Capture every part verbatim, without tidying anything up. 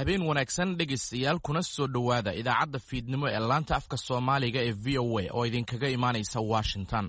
habeen wanaagsan dhegaystayaal kuna soo dhowaada idaacadda fiidnimo ee laanta afka Soomaaliga ee V O A oo idinkaga imaanaysa Washington.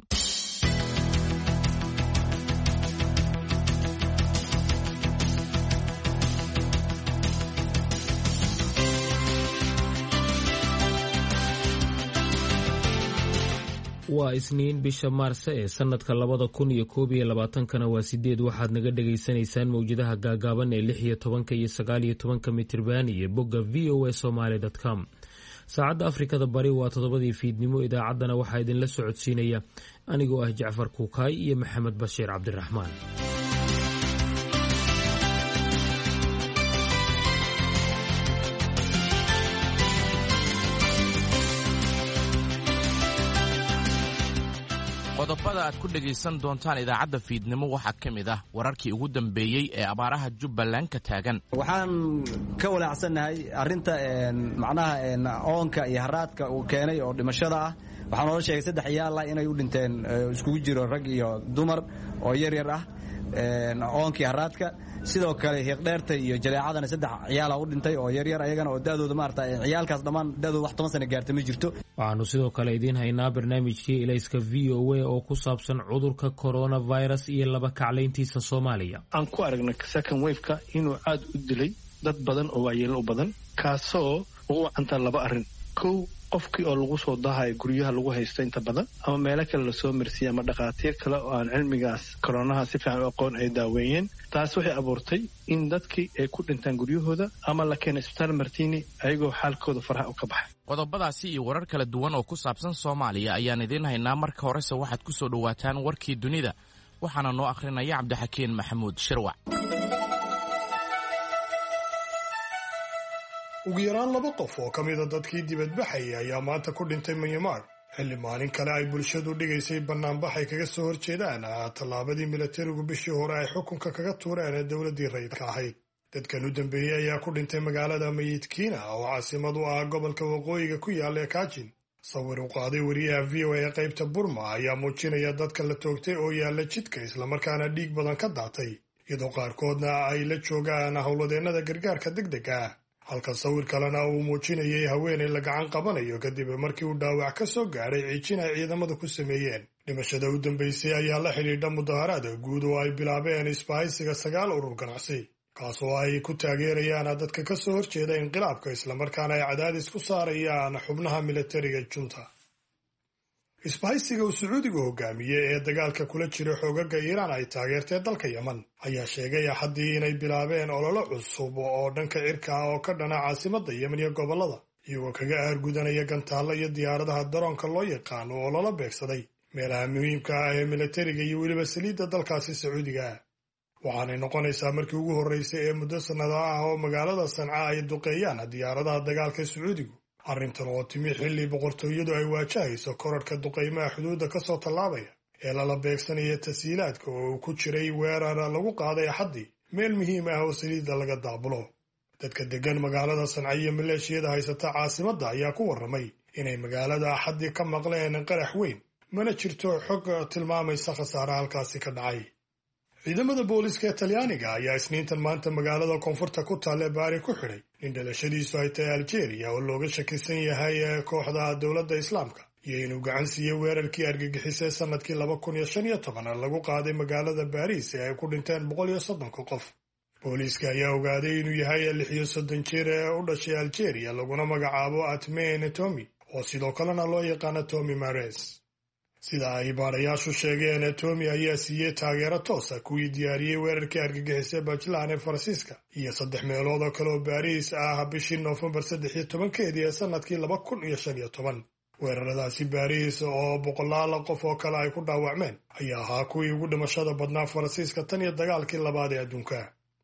waa isniin bisha Maarso ee sanadka labada kun iyo koob iyo labaatan-kana waa sideed. waxaad naga dhageysanaysaan mawjadaha gaagaaban ee lix iyo tobanka iyo sagaal iyo tobanka mitirban iyo bogga v o a somali dot com. saacadda Afrikada Bari waa toddobadii fiidnimo. idaacaddana waxaa idinla socodsiinaya anigoo ah Jacfar Kukaay iyo Maxamed Bashiir Cabdiraxmaan. qodobada aad ku dhagaysan doontaan idaacadda fiidnimo waxaa ka mid ah wararkii ugu dambeeyey ee abaaraha Jubbaland ka taagan. waxaan ka walaacsannahay arrinta macnaha oonka iyo haraadka uu keenay oo dhimashada ah. waxaan noola sheegay saddex ciyaal ah inay u dhinteen, iskugu jiro rag iyo dumar oo yar yar ah, oonkii haraadka. sidoo kale hiiqdheerta iyo jaleecadana saddex ciyaal ah u dhintay oo yar yar ayagana oo daadooda maarta ciyaalkaas dhammaan daadooda wax toban sano gaartay ma jirto. waxaanu sidoo kale idiin haynaa barnaamijkii ilayska V O A oo ku saabsan cudurka coronavirus iyo laba kaclayntiisa Soomaaliya. aan ku aragnay second wave-ka inuu aad u dilay dad badan oo waayeelo u badan, kaasoo ugu wacanta laba arrin. kow, qofkii oo lagu soo daahayo guryaha lagu haysto inta badan, ama meelo kale lasoo marsiiya ama dhakhaatiir kale oo aan cilmigaas koronaha si fiican u aqoon ay daaweeyeen. taas waxay abuurtay in dadkii ay ku dhintaan guryahooda ama la keenay isbitaal Martini ayagoo xaalkooda faraha u ka baxay. qodobadaasi iyo warar kala duwan oo ku saabsan Soomaaliya ayaan idiin haynaa. marka horese waxaad ku soo dhawaataan warkii dunida, waxaana noo akhrinaya Cabdixakiin Maxamuud Shirwac. ugu yaraan laba qof oo ka mida dadkii dibadbaxayay ayaa maanta ku dhintay Myanmar xilli maalin kale ay bulshadu dhigaysay bannaanbax ay kaga soo horjeedaan tallaabadii militarigu bishii hore ay xukunka kaga tuureen ee dowladdii rayidka ahayd. dadkan u dambeeyey ayaa ku dhintay magaalada Mayitkiina oo caasimad u ah gobolka waqooyiga ku yaalla ee Kachin. sawir u qaaday wariyaha V O A ee qaybta Burma ayaa muujinaya dadka la toogtay oo yaalla jidka islamarkaana dhiig badan ka daatay, iyadoo qaarkoodna ay la joogaan howladeennada gargaarka degdega ah. halka sawir kalena uu muujinayay haweenay la gacan qabanayo kadib markii uu dhaawac ka soo gaaray ciijin ay ciidamadu ku sameeyeen. dhimashada u dambaysay ayaa la xidhiidha mudaharaad guud oo ay bilaabeen isbahaysiga sagaal urur ganacsi, kaas oo ay ku taageerayaan dadka ka soo horjeeda inqilaabka islamarkaana ay cadaadis ku saarayaan xubnaha militariga junta. isbahaysiga uu Sacuudigu hogaamiyey ee dagaalka kula jira xoogaga Iiraan ay taageertay dalka Yemen ayaa sheegay Axaddii inay bilaabeen olole cusub oo dhanka cirka ah oo ka dhana caasimadda Yemen iyo gobollada, iyagoo kaga aargudanaya gantaalla iyo diyaaradaha daroonka loo yaqaano oo lala beegsaday meelaha muhiimka ah ee militariga iyo weliba saliidda dalkaasi Sacuudiga ah. waxaanay noqonaysaa markii ugu horreysay ee muddo sannado ah oo magaalada Sanca ay duqeeyaan diyaaradaha dagaalka Sacuudigu. arrintan oo timi xilli boqortooyadu ay waajahayso korarhka duqaymaha xuduudda ka soo tallaabaya ee lala beegsanaya tasiilaadka oo uu ku jiray weerar lagu qaaday Axaddii meel muhiim ah oo saliidda laga daabulo. dadka deggan magaalada Sanca iyo maleeshiyada haysata caasimadda ayaa ku warramay inay magaalada Axaddii ka maqleen qarax weyn, mana jirto xog tilmaamaysa khasaare halkaasi ka dhacay. ciidamada booliska ee Talyaaniga ayaa isniintan maanta magaalada koonfurta ku taalla Bari ku xidhay nin dhalashadiisu ay tahay Algeria oo looga shakisan yahay kooxda dowladda Islaamka iyo inuu gacan siiyey weerarkii argagixisay sanadkii laba kun iyo shan iyo toban lagu qaaday magaalada Paris ee ay ku dhinteen boqol iyo soddon qof. booliiska ayaa ogaaday inuu yahay lix iyo soddon jir ee u dhashay Algeria laguna magacaabo Atmane Tomi oo sidoo kalena loo yaqaano Tomi Mares. sida ay baarayaashu sheegeen, Tomi ayaa siiyey taageero toos ah kuwii diyaariyey weerarkii argagixisay Bajlan ee Faransiiska iyo saddex meelood oo kale oo Baariis ah bishii Noofembar saddex iyo tobankeedii ee sanadkii laba kun iyo shan iyo toban. weeraradaasi Baariis oo boqolaal qof oo kale ay ku dhaawacmeen ayaa ahaa kuwii ugu dhimashada badnaa Faransiiska tan iyo dagaalkii labaad ee adduunka.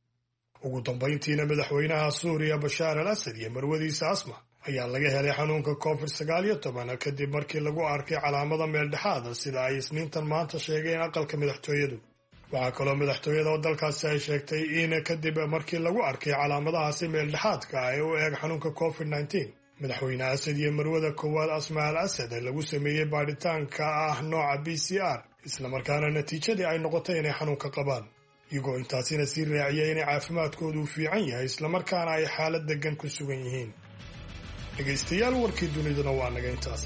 ugu dambayntiina madaxweynaha Suuriya Bashaar al-Asad iyo marwadiisa Asma ayaa laga helay xanuunka covid sagaal iyo toban kadib markii lagu arkay calaamada meeldhexaada sida ay isniintan maanta sheegeen aqalka madaxtooyadu. waxaa kaloo madaxtooyada oo dalkaasi ay sheegtay in kadib markii lagu arkay calaamadahaasi meeldhexaadka ah ee u eeg xanuunka covid nineteen, madaxweyne Asad iyo marwada koowaad Asma al-Asad lagu sameeyey baadhitaanka ah nooca B C R islamarkaana natiijadii ay noqotay inay xanuunka qabaan. iyagoo intaasina sii raaciya inay caafimaadkoodu u fiican yahay islamarkaana ay xaalad deggan ku sugan yihiin. dhegaystayaal warkii duniduna waa naga intaas.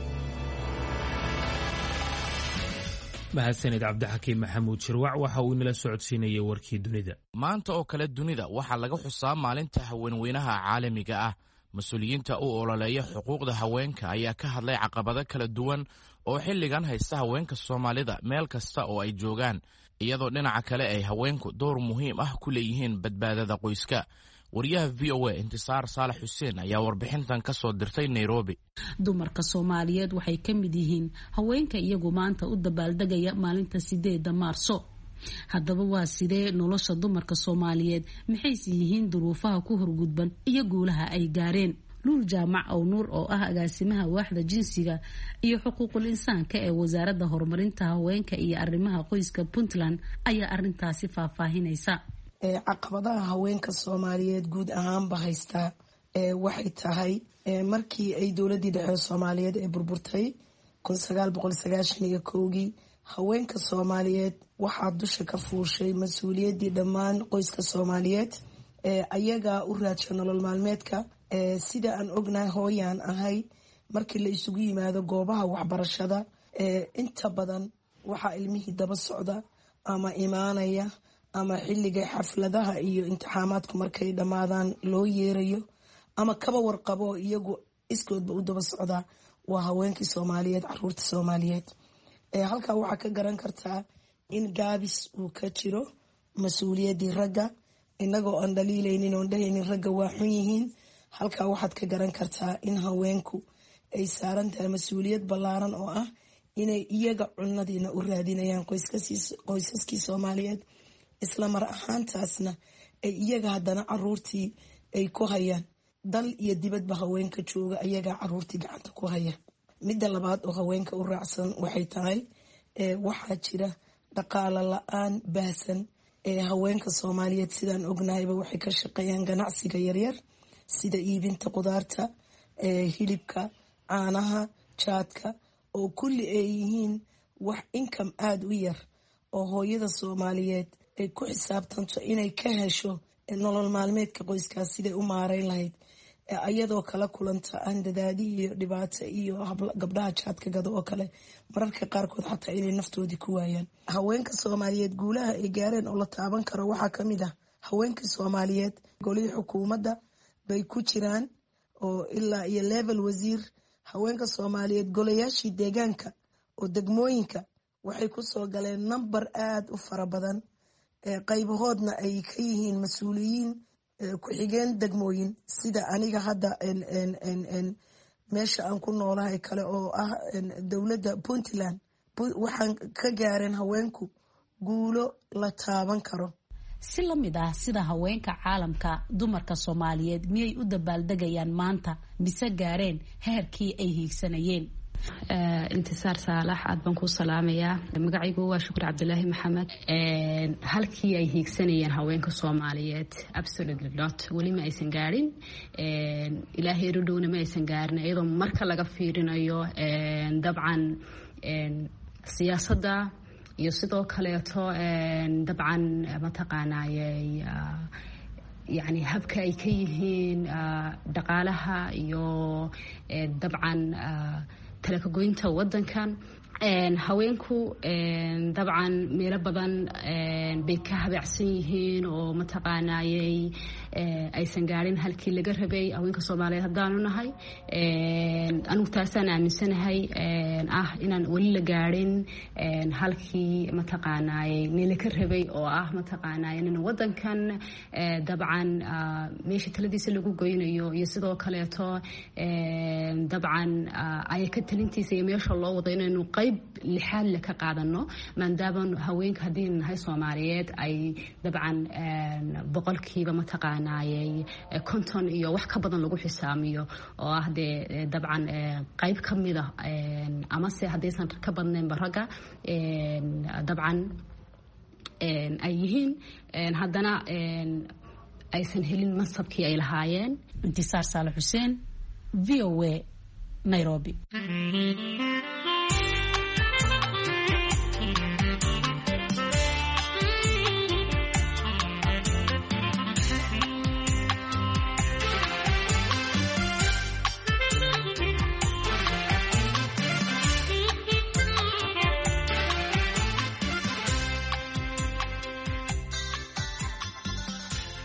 mahadsanid cabdixakiin maxamuud shirwac waxa uu inala socodsiinayay warkii dunida. maanta oo kale dunida waxaa laga xusaa maalinta haweenweynaha caalamiga ah. mas-uuliyiinta u ololeeya xuquuqda haweenka ayaa ka hadlay caqabado kala duwan oo xilligan haysta haweenka Soomaalida meel kasta oo ay joogaan, iyadoo dhinaca kale ay haweenku door muhiim ah ku leeyihiin badbaadada qoyska. wariyaha V O A Intisaar Saalax Xuseen ayaa warbixintan ka soo dirtay Nairobi. dumarka Soomaaliyeed waxay ka mid yihiin haweenka iyagu maanta u dabaaldegaya maalinta sideeda Maarso. haddaba waa sidee nolosha dumarka Soomaaliyeed, maxayse yihiin duruufaha ku horgudban iyo guulaha ay gaareen? Luul Jaamac oo Nuur oo ah agaasimaha waaxda jinsiga iyo xuquuqul insaanka ee wasaaradda horumarinta haweenka iyo arrimaha qoyska Puntland ayaa arintaasi faahfaahinaysa. caqabadaha haweenka Soomaaliyeed guud ahaanba haysta waxay tahay markii ay dowladii dhexe Soomaaliyeed ee burburtay kun sagaal boqol sagaashan iyo kowgii haweenka Soomaaliyeed waxaa dusha ka fuushay mas-uuliyadii dhammaan qoyska Soomaaliyeed ayaga u raadsha nolol maalmeedka. sida aan ognahay hooyaan ahay, markii la isugu yimaado goobaha waxbarashada inta badan waxaa ilmihii daba socda ama imaanaya ama xilliga xafladaha iyo imtixaamaadku markay dhammaadaan loo yeerayo ama kaba warqabo iyagu iskoodba u daba socda waa haweenkii Soomaaliyeed, caruurta Soomaaliyeed. halkaa waxaa ka garan kartaa in gaabis uu ka jiro mas-uuliyadii ragga, inagoo aan dhaliilaynin oon dhahaynin ragga waa xun yihiin. halkaa waxaad ka garan kartaa in haweenku ay saaran tahay mas-uuliyad ballaaran oo ah inay iyaga cunadiina u raadinayaan qoysaskii Soomaaliyeed, isla mar ahaantaasna ay iyaga haddana caruurtii ay ku hayaan. dal iyo dibadba haweenka jooga ayagaa caruurtii gacanta ku haya. midda labaad oo haweenka u raacsan waxay tahay waxaa jira dhaqaale la-aan baahsan. haweenka Soomaaliyeed sidaan ognahayba waxay ka shaqeeyaan ganacsiga yaryar sida iibinta qudaarta, hilibka, caanaha, jaadka, oo kulli ay yihiin wax income aada u yar oo hooyada Soomaaliyeed ay ku xisaabtanto inay ka hesho nolol maalmeedka qoyskaas siday u maareyn lahayd, ayadoo kala kulanta andadaadi iyo dhibaato iyo gabdhaha jaadka gado oo kale mararka qaarkood xataa inay naftoodii ku waayaan. haweenka Soomaaliyeed guulaha ay gaareen oo la taaban karo waxaa ka mid ah haweenka Soomaaliyeed golihii xukuumadda bay ku jiraan oo ilaa iyo level wasiir. haweenka Soomaaliyeed golayaashii deegaanka oo degmooyinka waxay ku soo galeen number aada u fara badan, qaybahoodna ay ka yihiin mas-uuliyiin ku-xigeen degmooyin sida aniga hadda meesha aan ku noolahay kale oo ah dowladda Puntland. waxaan ka gaareen haweenku guulo la taaban karo. si la mid ah sida haweenka caalamka, dumarka Soomaaliyeed miyay u dabaaldegayaan maanta mise gaareen heerkii ay hiigsanayeen? intisaar saalax aad baan ku salaamayaa. magacaygu waa Shukri Cabdilaahi Maxamed. halkii ay hiigsanayeen haweenka Soomaaliyeed absolutely not, weli ma aysan gaarin. ilaahay rudhowna ma aysan gaarin, iyadoo marka laga fiirinayo dabcan siyaasadda iyo sidoo kaleeto dabcan mataqaanayay yani habka ay ka yihiin dhaqaalaha iyo dabcan talakagoynta wadankan. haweenku dabcan meelo badan bay ka habeecsan yihiin oo mataqaanayay aysan gaarin halkii laga rabay. haweenka Soomaaliyeed haddaanu nahay anigu taasaan aaminsanahay ah inaan weli la gaarin halkii mataqaanayay meelo ka rabay oo ah mataqaanayay in wadankan dabcan meesha taladiisa lagu goynayo iyo sidoo kaleeto dabcan ay ka talintiisa iyo meesha loo wado inaynu qayb lixaad le ka qaadano, maadaama haweenka haddii nahay Soomaaliyeed ay dabcan boqolkiiba mataqaanayay konton iyo wax ka badan lagu xisaamiyo oo ah dee dabcan qayb ka mid ah amase haddaysan ka badnaynba ragga dabcan ay yihiin haddana aysan helin mansabkii ay lahaayeen. Intisaar Saalax Xuseen, V O A, Nairobi.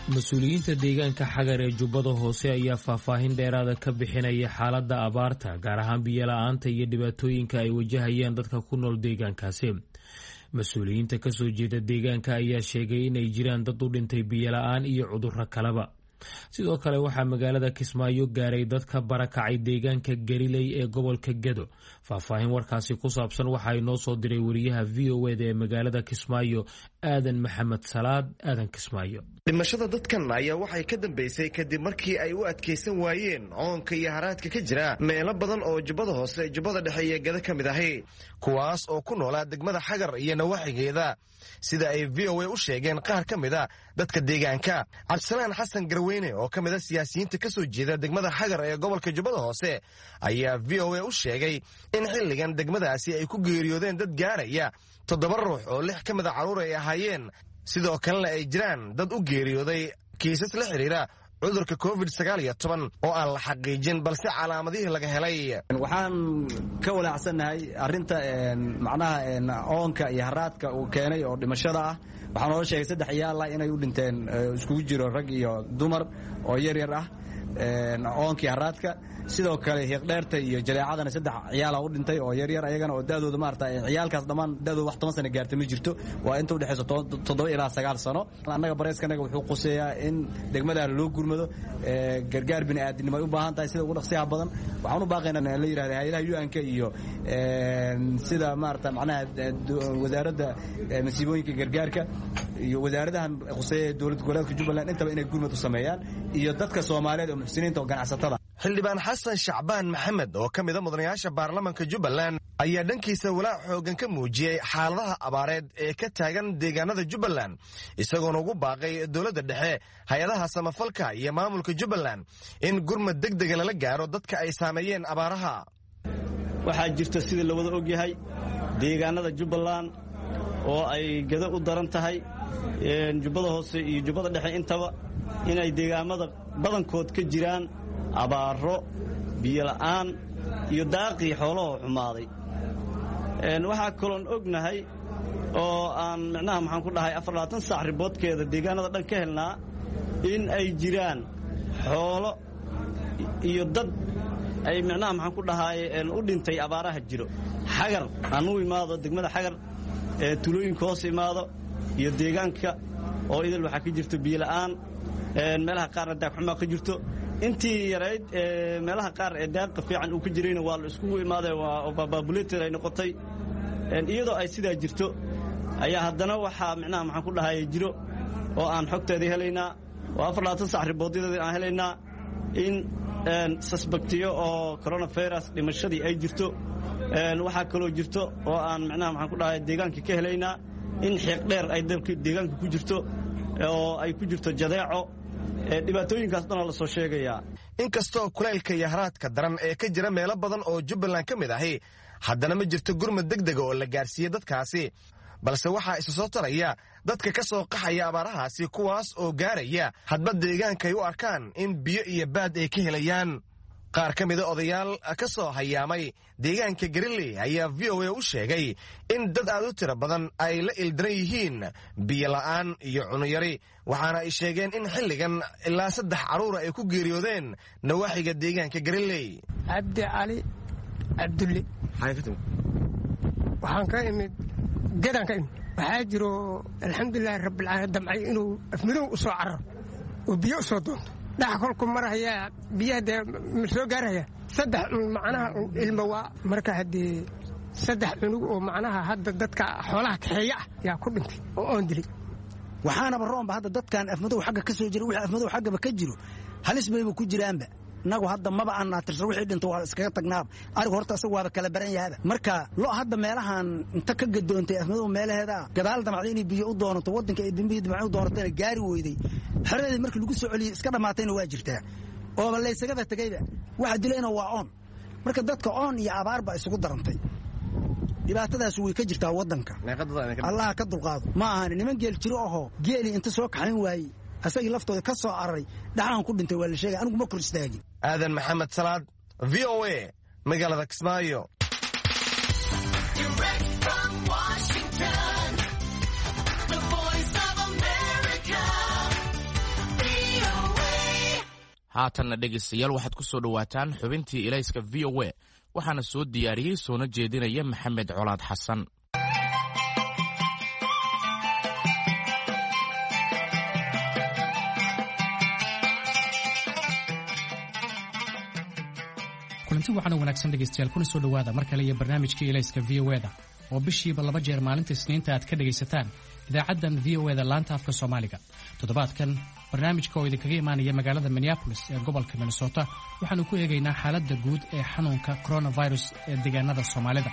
mas-uuliyiinta deegaanka xagar ee jubbada hoose ayaa faahfaahin dheeraada ka bixinaya xaaladda abaarta gaar ahaan biyo-la-aanta iyo dhibaatooyinka ay wajahayaan dadka ku nool deegaankaasi. mas-uuliyiinta ka soo jeeda deegaanka ayaa sheegay inay jiraan dad u dhintay biyo-la-aan iyo cudurro kaleba. sidoo kale waxaa magaalada Kismaayo gaaray dad ka barakacay deegaanka Gariley ee gobolka Gedo. faahfaahin warkaasi ku saabsan waxa ay noo soo diray wariyaha V O A ee magaalada Kismaayo Aadan Maxamed Salaad. Aadan Kismaayo. dhimashada dadkan ayaa waxay ka dambeysay kadib markii ay u adkeysan waayeen oonka iyo haraadka ka jira meelo badan oo jubbada hoose jubbada dhexe iyo Gedo ka mid ahi, kuwaas oo ku noolaa degmada Xagar iyo nawaaxigeeda, sida ay V O A u sheegeen qaar ka mid a dadka deegaanka. Cabdisalaan Xasan Garweyne oo ka mid a siyaasiyiinta ka soo jeeda degmada Xagar ee gobolka jubbada hoose ayaa V O A u sheegay in xilligan degmadaasi ay ku geeriyoodeen dad gaaraya toddoba ruux oo lix ka mid a carruur ay ahaayeen, sidoo kalena ay jiraan dad u geeriyooday kiisas la xidhiira cudurka covid sagaal iyo toban oo aan la xaqiijin balse calaamadihii laga helay. waxaan ka walaacsannahay arrinta macnaha oonka iyo haraadka uu keenay oo dhimashada ah. waxaan noola sheegay saddex ciyaal ah inay u dhinteen, iskugu jiro rag iyo dumar oo yar yar ah, oonkii haraadka. sidoo kale hiiqdheerta iyo jaleecadana saddex ciyaala u dhintay oo yar yar ayagana oo daadooda maarata ciyaalkaas dhammaan daadooda wax toban sano gaartay ma jirto, waa inta u dhexeyso toddoba ilaa sagaal sano. annaga bareeskanaga wuxuu quseeyaa in degmadaana loo gurmado, gargaar bini'aadinimo ay u baahan tahay sida ugu dhaqsiyaha badan. waxaan u baaqaynaa la yidhahda hay-adaha U N-ka iyo sida maarata macnaha wasaaradda masiibooyinka gargaarka iyo wasaaradahan quseeya dowlad goboleedka Jubbaland intaba inay gurmad u sameeyaan, iyo dadka Soomaaliyeed oo muxsiniinta oo ganacsatada. xildhibaan xasan shacbaan maxamed oo ka mid a mudanayaasha baarlamanka Jubbaland ayaa dhankiisa walaac xoogan ka muujiyey xaaladaha abaareed ee ka taagan deegaanada Jubbaland, isagoona ugu baaqay dowladda dhexe, hay-adaha samafalka iyo maamulka Jubbaland in gurmad degdega lala gaaro dadka ay saameeyeen abaaraha. waxaa jirta sida la wada ogyahay deegaanada Jubbaland oo ay Gedo u daran tahay, jubbada hoose iyo jubbada dhexe intaba inay deegaamada badankood ka jiraan abaaro, biyo-la'aan iyo daaqii xoolahoo xumaaday. waxaa kaloon ognahay oo aan micnaha maxaan ku dhahay afar labaatan saac riboodkeeda deegaanada dhan ka helnaa in ay jiraan xoolo iyo dad ay micnaha maxaan ku dhahay u dhintay abaaraha jiro. Xagar aan u imaado degmada Xagar ee tulooyinka hoos imaado iyo deegaanka oo idil waxaa ka jirto biyo-la'aan, meelaha qaarna daaq xumaa ka jirto. intii yarayd meelaha qaar ee daaqa fiican uu ka jirayna waa la iskugu imaaday, waa baabulated ay noqotay. iyadoo ay sidaa jirto ayaa haddana waxaa micnaha maxaan ku dhahay jiro oo aan xogteedii helaynaa oo afar labaatan sac riboodyadii aan helaynaa in suspectiyo oo coronavirus dhimashadii ay jirto. waxaa kaloo jirto oo aan micnaha maxaan ku dhahay deegaanka ka helaynaa in xiiq dheer ay deegaanka ku jirto oo ay ku jirto jadeeco. dhibaatooyinkaas dhanoo la soo sheegayaa. inkastoo kulaylka iyo haraadka daran ee ka jira meelo badan oo Jubbaland ka mid ahi, haddana ma jirto gurmad degdega oo la gaarsiiyey dadkaasi, balse waxaa isa soo taraya dadka ka soo qaxaya abaarahaasi, kuwaas oo gaaraya hadba deegaanka ay u arkaan in biyo iyo baad ay ka helayaan. qaar ka mida odayaal ka soo hayaamay deegaanka Gariley ayaa V O A u sheegay in dad aad u tiro badan ay la ildaran yihiin biyo-la'aan iyo cunuyari, waxaana ay sheegeen in xilligan ilaa saddex carruura ay ku geeriyoodeen nawaaxiga deegaanka Gariley. cabdi cali cabdulle waxaan ka imid Gedaan ka imid. waxaa jiro alxamdulilahi rabbilcaalamiin damcay inuu afmidow u soo cararo oo biyo u soo doonto. dhax kolku marhayaa biyaha dee ma soo gaarhaya saddex macnaha ilmo waa marka haddii saddex cunug oo macnaha hadda dadka xoolaha kaxeeya ah yaa ku dhintay oo oon dilay. waxaanaba roonba hadda dadkan afmadow xagga ka soo jira wixii afmadow xaggaba ka jiro halis bayba ku jiraanba. inagu hadda maba aan naatirsan wixii dhinto waa iskaga tagnaaba. arigu horta asaga waaba kala baran yahaba. marka lo hadda meelahan inta ka gadoontay afmadow meelaheeda gadaal damacday inay biyo u doonato waddanka ay dambihii damacay u doonatayna gaari weyday. xeradeedii markii lagu soo celiyey iska dhammaatayna waa jirtaa ooba laysagaba tegayba. waxa dilayna waa oon. marka dadka oon iyo abaar baa isugu darantay. dhibaatadaas way ka jirtaa waddanka. allaha ka dulqaado. ma ahan niman geel jiro ahoo geelii inta soo kaxayn waayey asagii laftooda ka soo cararay dhaxaan ku dhintay waa la sheegay. anigu ma kor istaagin. aadan maxamed salaad, V O A, magaalada Kismaayo. haatanna dhegaystayaal waxaad ku soo dhowaataan xubintii ilayska v o a waxaana soo diyaariyey soona jeedinaya maxamed colaad xasan. kulanti wacan oo wanaagsan dhegaystayaal kuna soo dhowaada mar kale iyo barnaamijkii ilayska v o da oo bishiiba laba jeer maalinta isniinta aad ka dhegaysataan idaacaddan v o da laanta afka soomaaliga. toddobaadkan barnaamijka oo idinkaga imaanaya magaalada minneapolis ee gobolka minnesota waxaanu ku eegaynaa xaaladda guud ee xanuunka coronavirus ee deegaanada soomaalida.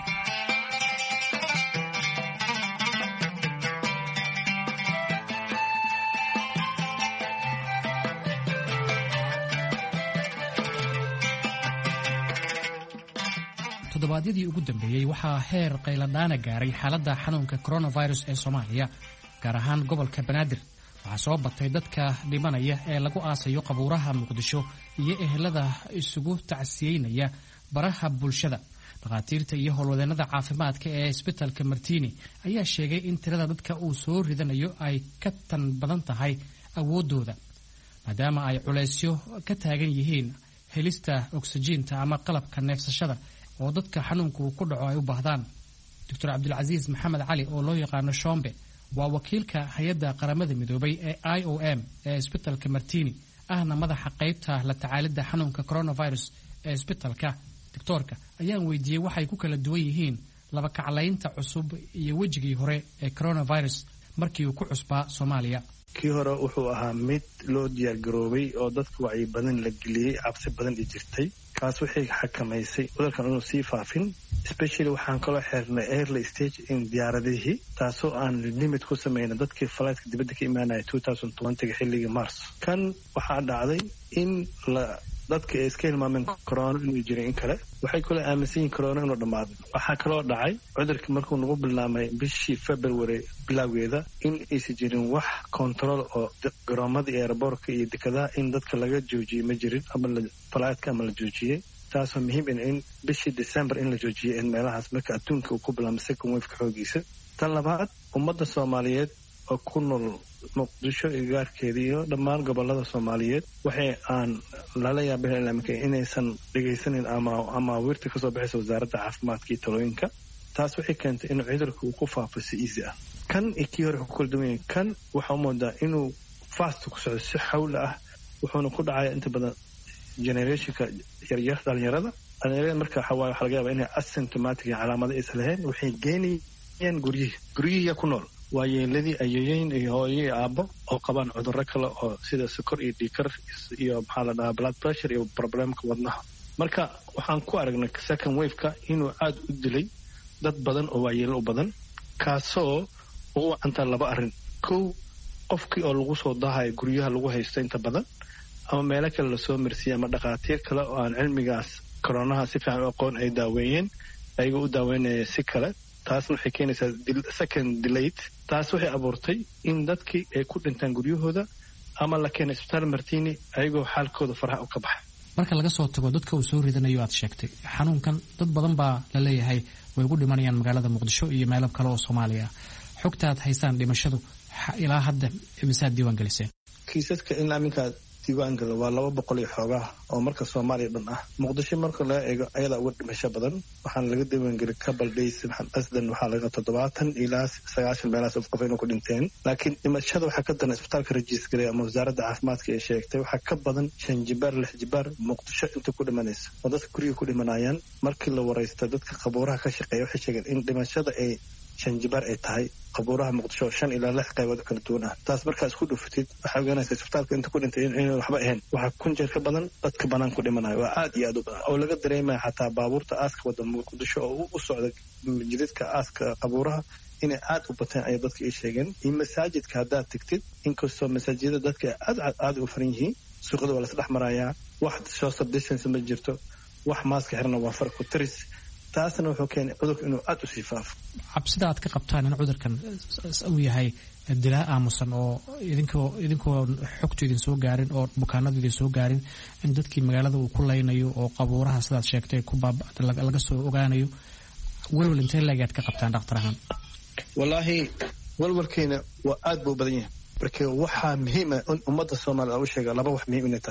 toddobaadyadii ugu dambeeyey waxaa heer qayladhaana gaaray xaaladda xanuunka coronavirus ee soomaaliya, gaar ahaan gobolka banaadir. waxaa soo batay dadka dhimanaya ee lagu aasayo qabuuraha muqdisho iyo ehelada isugu tacsiyeynaya baraha bulshada. dhakhaatiirta iyo howlwadeennada caafimaadka ee isbitalka martini ayaa sheegay in tirada dadka uu soo ridanayo ay ka tan badan tahay awooddooda, maadaama ay culaysyo ka taagan yihiin helista oksijiinta ama qalabka neefsashada oo dadka xanuunku ku dhaco ay u baahdaan. doctor cabdulcasiis maxamed cali oo loo yaqaano shombe waa wakiilka hay-adda qaramada midoobay ee i o m ee isbitalka martini ahna madaxa qaybta la tacaalidda xanuunka coronavirus ee isbitalka. doctoorka ayaan weydiiyey waxay ku kala duwan yihiin laba kaclaynta cusub iyo wejigii hore ee coronavirus markii uu ku cusbaa soomaaliya. kii hore wuxuu ahaa mid loo diyaargaroobay oo dadka wacyi badan la geliyey, cabsi badan i jirtay. kaas waxay xakamaysay cudurkan inuu sii faafin. especially waxaan kaloo xirnay early stage in diyaaradihii, taasoo aan limit ku samayna dadkii falaydka dibadda ka imaanaya twenty xilligii mars. kan waxaa dhacday in la dadka ay iska hilmaameen corona inuu jiray in kale. waxay kula aaminsan yihiin corona inuu dhammaaday. waxaa kaloo dhacay cudurkii markuu nagu bilaamay bishii february bilowgeeda in aysan jirin wax control oo garoomada iyo aeroboortka iyo dekadaha in dadka laga joojiyey ma jirin, ama falaydka ama la joojiyey. taasoo muhiim in in bishii december in la joojiyey in meelahaas marka adduunka uu ku bilaamay second waveka xoogiisa. tan labaad, ummadda soomaaliyeed oo ku nool muqdisho iyo gaarkeeda iyo dhammaan gobolada soomaaliyeed waxay aan lala yaabay inaysan dhegaysanin ama amaawiirta kasoo baxaysa wasaaradda caafimaadka iyo talooyinka. taas waxay keentay inuu cudurka uu ku faafo si easy ah. kan iyo kii hore ku kala duwan yahay. kan waxaa u moodaa inuu fast ku socdo si xawla ah, wuxuuna ku dhacaya inta badan generationka yaryar dhalinyarada. dhalinyarada marka waxaa waaye waxaa laga yaabaa inay asymptomatic iyo calaamado aysan lahayn. waxay geenayaan guryihii guryihiiya ku nool waa yeeladii ayeeyeyn iyo hooyo iyo aabbo oo qabaan cudurro kale oo sida sokor iyo dhiikar iyo maxaa la dhahaa blood pressure iyo problemka wadnaha. marka waxaan ku aragnay second waveka inuu aada u dilay dad badan oo waayeelo u badan, kaasoo ugu wacantaa laba arrin. kow, qofkii oo lagu soo dahayo guryaha lagu haysto inta badan, ama meelo kale lasoo marsiiyey, ama dhakhaatiir kale oo aan cilmigaas koronaha si fiican u aqoon ay daaweeyeen ayagoo u daaweynaya si kale. taasna waxay keenaysaa second delayed. taas waxay abuurtay in dadkii ay ku dhintaan guryahooda ama la keenay isbitaal martini ayagoo xaalkooda faraha u ka baxay. marka laga soo tago dadka uu soo ridanayo aad sheegtay xanuunkan dad badan baa la leeyahay way ugu dhimanayaan magaalada muqdisho iyo meelo kale oo soomaaliya. xogta aad haysaan dhimashadu ilaa hadda imisaad diiwaan geliseen? kiisaska in aminkaa diiwaangala waa laba boqol iyo xoogaa oo marka soomaaliya dhan ah. muqdisho marka laga eego ayadaa uga dhimasho badan. waxaana laga diiwaangelay couple days asdan waxaa laga toddobaatan ilaa sagaashan meelahaas of qof inuu ku dhinteen. laakiin dhimashada waxaa ka daran isbitaalka rejistaray ama wasaaradda caafimaadka ee sheegtay waxaa ka badan shan jibaar lix jibaar muqdisho inta ku dhimanaysa oo dadka guriga ku dhimanayaan. markii la waraysta dadka qabuuraha ka shaqeeya waxay sheegeen in dhimashada ay shan jibaar ay tahay qabuuraha muqdisho shan ilaa lix qaybood kala duwan ah. taas markaa isku dhufatid waxaa ogaanaysa isbitaalka inta ku dhintay inay waxba ahayn. waxaa kun jeer ka badan dadka banaan ku dhimanayo. waa aad iyo aad u badan oo laga dareemaya xataa baabuurta aaska wada muqdisho oo u socda jidadka aaska qabuuraha inay aad u bateen ayay dadka ii sheegeen. iyo masaajidka haddaad tegtid, inkastoo masaajidada dadka aad aad u faran yihiin, suuqada waa lasdhex marayaa, wax social distance ma jirto, wax maaska xirna waa farku tiris. taasna wuxuu keenay cudurka inuu aad u sii faafo. cabsida aad ka qabtaan in cudurkan uu yahay dilaa aamusan oo idinkoo idinkoo xogtu idin soo gaarin oo bukaanadu idin soo gaarin, in dadkii magaalada uu ku laynayo oo qabuuraha sidaad sheegtay ku baaba laga soo ogaanayo, walwal intee leegaad ka qabtaan dhakhtar ahaan? wallaahi walwalkeena waa aad buu badan yahay. marka waxaa muhiima in ummadda soomaalida u sheega laba wax muhiim inay tahay.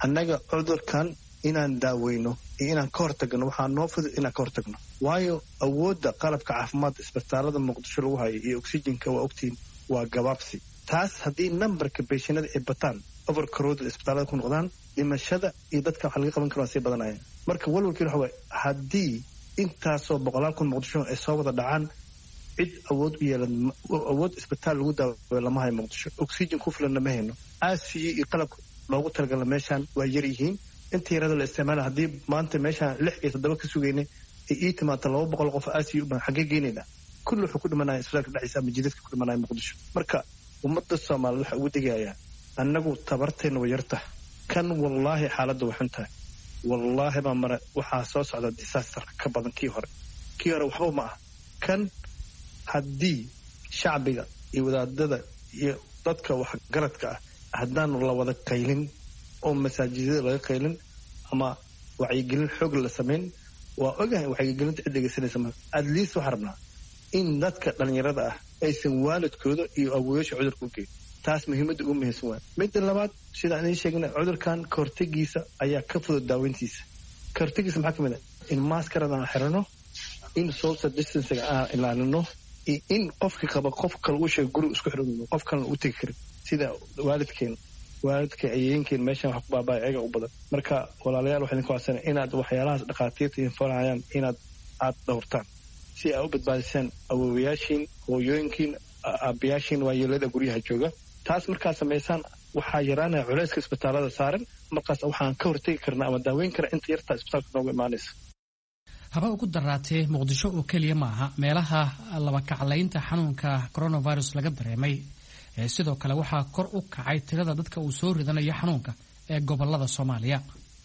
annaga cudurkan inaan daaweyno iyo inaan ka hortagno waxaa noo fudud inaan ka hortagno waayo awoodda qalabka caafimaadka isbitaalada muqdisho lagu hayo iyo oxygenka waa ogtiin waa gabaabsi taas haddii nambarka beeshanada ay bataan overcrowded isbitaalada ku noqdaan dhimashada iyo dadka waxa laga qaban karo waa sii badanaya marka walwalkii waxa waay haddii intaasoo boqolaal kun muqdisho ay soo wada dhacaan cid awood u yeelan awood isbitaal lagu daaweeyo lama hayo muqdisho oxygen ku filanna ma hayno aasiyi iyo qalabka loogu talagala meeshaan waa yar yihiin inta yarada la isticmaala haddii maanta meeshaan lix iyo toddoba ka sugaynay ay ii timaata laba boqol qof aasiyi u badan xaggee geynayna kulli wuxuu ku dhimanaya isbitaalka dhexdiisa ama jidadka ku dhimanaya muqdisho marka ummadda soomaaliyed waxa ugu degayaa annagu tabarteenna way yartah kan wallaahi xaaladda way xun tahay wallaahi baa mare waxaa soo socda disaster ka badan kii hore kii hore waxba ma ah kan haddii shacbiga iyo wadaadada iyo dadka waxgaradka ah haddaanu la wada qaylin oo masaajidada laga qaylin ama wacyigelin xoog la samayn waa ogahay wacyigelinta cid dhegeysanaysa ma at least waxaa rabnaa in dadka dhallinyarada ah aysan waalidkooda iyo awooyaasha cudurka u geyn taas muhiimadda ugu muhiimsan waa midda labaad sidaan idiin sheegna cudurkan ka hortegiisa ayaa ka fudud daaweyntiisa ka hortegiisa maxaa ka mid ah in maskarada aan xirano in social distancing aan ilaalino iyo in qofkii qaba qof kale uu sheego guri isku xidhan qof kalena u tegi karin sida waalidkeen waalidka ayeenkeen meeshan wax ku baabaa ayaga u badan marka walaalayaal waxaan idinku codsanay inaad waxyaalahaas dhakhaatiirta infoonayaan inaad aad dhowrtaan si ay u badbaadisaan awoowayaashiin hooyooyinkiin aabbayaashiin waayeelada guryaha jooga taas markaa samaysaan waxaa yaraanaya culayska isbitaalada saaran markaas waxaan ka hortegi karnaa ama daaweyn kara inta yartaa isbitaalka nooga imaanaysa haba ugu daraatee muqdisho oo keliya ma aha meelaha laba kaclaynta xanuunka coronavirus laga dareemay ee sidoo kale waxaa kor u kacay tirada dadka uu soo ridanayo xanuunka ee gobolada Soomaaliya.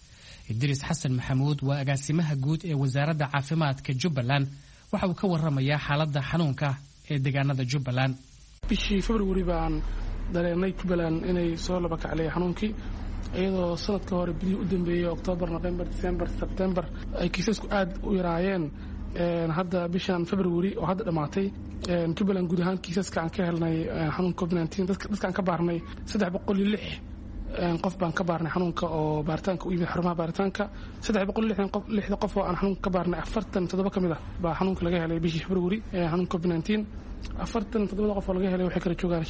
Idris Xasan Maxamuud waa agaasimaha guud ee wasaaradda caafimaadka Jubbaland waxa uu ka warramayaa xaaladda xanuunka ee deegaanada Jubbaland. bishii February baan dareemay Jubbaland inay soo laba kaclay xanuunkii iyadoo sanadka hore bidii u dambeeyay October, November, December, September ay kiisasku aad u yaraayeen hadda bishan February oo hadda dhamaatay Jubbaland guud ahaan kiisaska aan ka helnay xanuunka covid nineteen dadka dadkaan ka baarnay saddex boqol iyo lix qof baan ka baarnay xanuunka oo baaritaanka u yimid xarumaha baaritaanka saddex boqol iyo lixdan qof lixda qof oo aan xanuunka ka baarnay afartan toddoba ka mid ah baa xanuunka laga helay bishii February xanuunka covid nineteen afartan toddoba qof oo laga helay waxay kala joogaan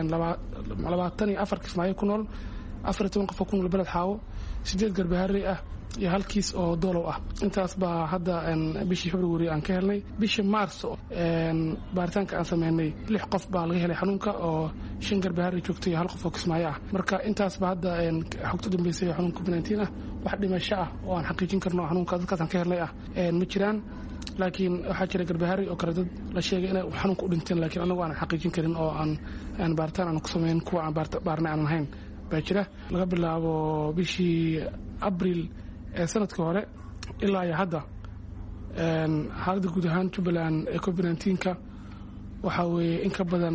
labaatan iyo afar kismaayo ku nool afar iyo toban qof oo ku nool beled xaawo sideed garbaharey ah iyo hal kiis oo doolow ah intaas baa hadda bishii February aan ka helnay bishii March baaritaanka aan sameynay lix qof baa laga helay xanuunka oo shan garbaharey joogtay hal qof oo kismaayo ah marka intaas baa hadda xogta dambeysay xanuunka covid nineteen ah wax dhimasho ah oo aan xaqiijin karno xanuunka dadkaas aan ka helnay ah ma jiraan laakiin waxaa jira garbaharey oo kale dad la sheegay inay xanuunka u dhinteen laakiin anagu aan xaqiijin karin oo aan aan baaritaan aan ku sameyn kuwa aan baarnay aan ahayn baa jira laga bilaabo bishii April ee sanadkii hore ilaa iyo hadda xaaladda guud ahaan Jubbaland ee covid nineteen-ka waxaa weeye in ka badan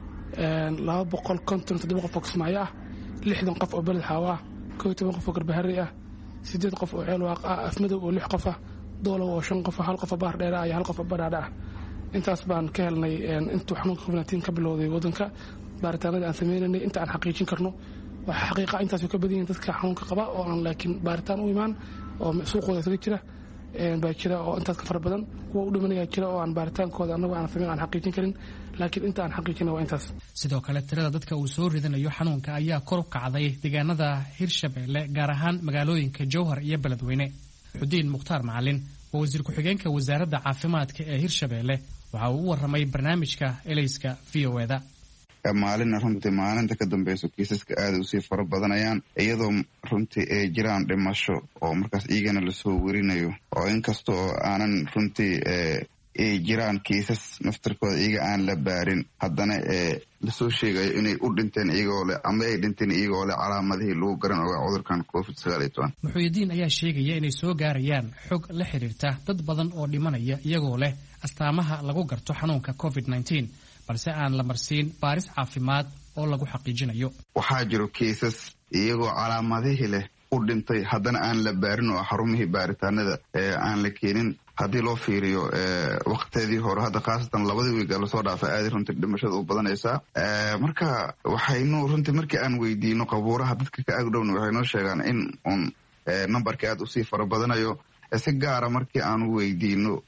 laba boqol konton iyo toddoba qof oo kismaayo ah lixdan qof oo beled xaawo ah kow iyo toban qof oo garbaharey ah sideed qof oo ceel waaq ah afmadow oo lix qof ah doolow oo shan qof ah hal qof oo baar dheera ah iyo hal qof oo badhaadha ah intaas baan ka helnay intuu xanuunka covid nineteen ka bilowday waddanka baaritaanada aan sameynaynay inta aan xaqiijin karno waxa xaqiiqa intaas ka badan yihiin dadka xanuunka qaba oo aan laakiin baaritaan u imaan oo suuqooda isaga jira baa jira oo intaas ka fara badan kuwa u dhimanaya jira oo aan baaritaankooda annagu aan sameyn aan xaqiijin karin laakiin inta aan xaqiijinay waa intaas sidoo kale tirada dadka uu soo ridanayo xanuunka ayaa kor u kacday deegaanada Hirshabelle gaar ahaan magaalooyinka Jowhar iyo Beledweyne. Xudiin Mukhtaar Macalin waa wasiir ku-xigeenka wasaaradda caafimaadka ee Hirshabelle waxa uu u warramay barnaamijka Elayska V O A da maalin runtii maalinta ka dambeyso kiisaska aada usii fara badanayaan iyadoo runtii ay jiraan dhimasho oo markaas iyagana lasoo werinayo oo inkasta oo aanan runtii ay jiraan kiisas naftarkooda iyaga aan la baarin haddana lasoo sheegayo inay u dhinteen iyagoo leh ama ay dhinteen iyagoo leh calaamadihii lagu garan ogaa cudurkan covid sagaal iyo toban. Muxuudiin ayaa sheegaya inay soo gaarayaan xog la xiriirta dad badan oo dhimanaya iyagoo leh astaamaha lagu garto xanuunka covid nineteen balse aan la marsiin baaris caafimaad oo lagu xaqiijinayo. Waxaa jiro kiisas iyagoo calaamadihii leh u dhintay haddana aan la baarin oo xarumihii baaritaanada ee aan la keenin haddii loo fiiriyo wakteedii hore hadda khaasatan labadii wiig lasoo dhaafay aaday runtii dhimashada u badanaysaa marka waxaynu runtii markii aan weydiino qabuuraha dadka ka agdhowna waxay noo sheegaan in uun numberkii aad usii fara badanayo si gaara markii aanu weydiino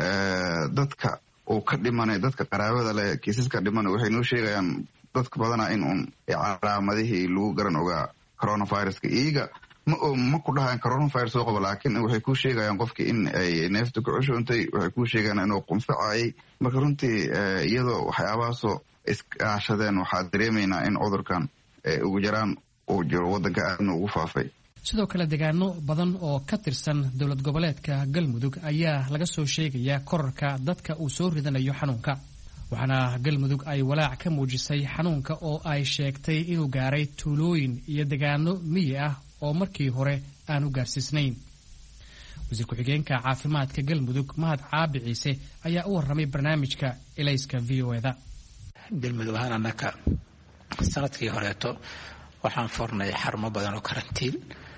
dadka uu ka dhimanayo dadka qaraabada leh kiisaska dhimanayo waxay noo sheegayaan dadka badanaa in uun calaamadihii lagu garan ogaa coronaviruska iyaga ma ku dhahaan coronavirus soo qabo laakiin waxay kuu sheegayaan qofkii in ay neefta ku cushoontay waxay kuu sheegayaan inuu qunfacayay marka runtii iyadoo waxyaabahaasoo iskaashadeen waxaa dareemaynaa in cudurkan ugu jaraan uu jiro waddanka aadna ugu faafay sidoo kale deegaano badan oo ka tirsan dowlad goboleedka galmudug ayaa laga soo sheegayaa korarka dadka uu soo ridanayo xanuunka waxaana galmudug ay walaac ka muujisay xanuunka oo ay sheegtay inuu gaaray tuulooyin iyo deegaano miyi ah oo markii hore aan u gaarsiisnayn wasiir ku-xigeenka caafimaadka galmudug mahad caabi ciise ayaa u warramay barnaamijka elayska v o eda galmudug ahaan annaka sanadkii horeeto waxaan furnay xarumo badan oo karantiil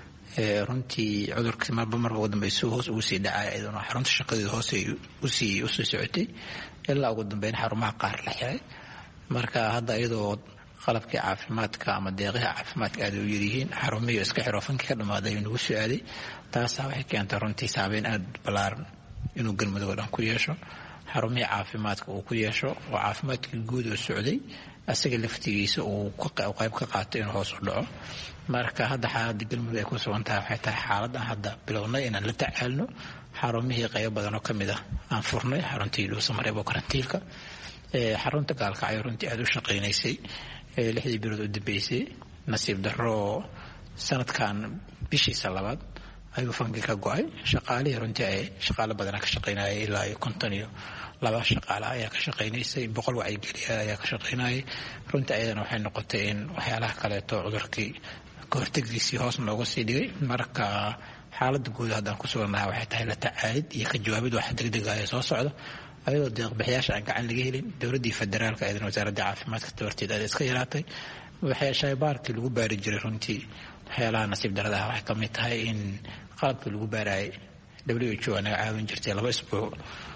runtii cudurkii marba marba ugu dambaysa hoos ugu sii dhacay iyaduna xarunta shaqadeeda hoose usii usii socotay ilaa ugu dambeyn xarumaha qaar la xiray marka hadda iyadoo qalabkii caafimaadka ama deeqaha caafimaadka aad u yaryihiin xarumihii iska xiro fankii ka dhamaaday ayuu nagu soo aaday taasaa waxay keentay runtii saabeyn aad ballaaran inuu galmudug oo dhan ku yeesho xarumihii caafimaadka uu ku yeesho oo caafimaadkii guud oo socday asaga laftigiisa uu qayb ka qaatay inuu hoos u dhaco marka hadda xaaladda galmudug ay ku sugan tahay waxay tahay xaaladan hadda bilownay inaan la tacaalno xarumihii qaybo badan oo ka mid ah aan furnay xaruntii dhuusamareeb oo karantiilka xarunta gaalkacyo runtii aad u shaqaynaysay lixdii bilood u dambeysay nasiib darro sanadkan bishiisa labaad ayuu fankii ka go-ay shaqaalihii runtii ay shaqaalo badana ka shaqaynayay ilaa iyo konton iyo laba shaqaale ayaa ka shaqaynaysay boqol wacyigeliya ayaa ka shaqaynayay runtii ayadana waxay noqotay in waxyaalaha kaleeto cudurkii ka hortagdiisii hoos nooga sii dhigay marka xaaladda guud haddaan ku sugannahay waxay tahay la tacaalid iyo ka jawaabid waxa degdega ee soo socda ayadoo deeqbixiyaasha aan gacan laga helin dowladdii federaalka ayadana wasaaradda caafimaadka tabarteed aad iska yaraatay shaybaarkii lagu baari jiray runtii waxyaalaha nasiib daradaha waxay ka mid tahay in qalabkii lagu baarayay w h o anaga caawin jirtay laba isbuuc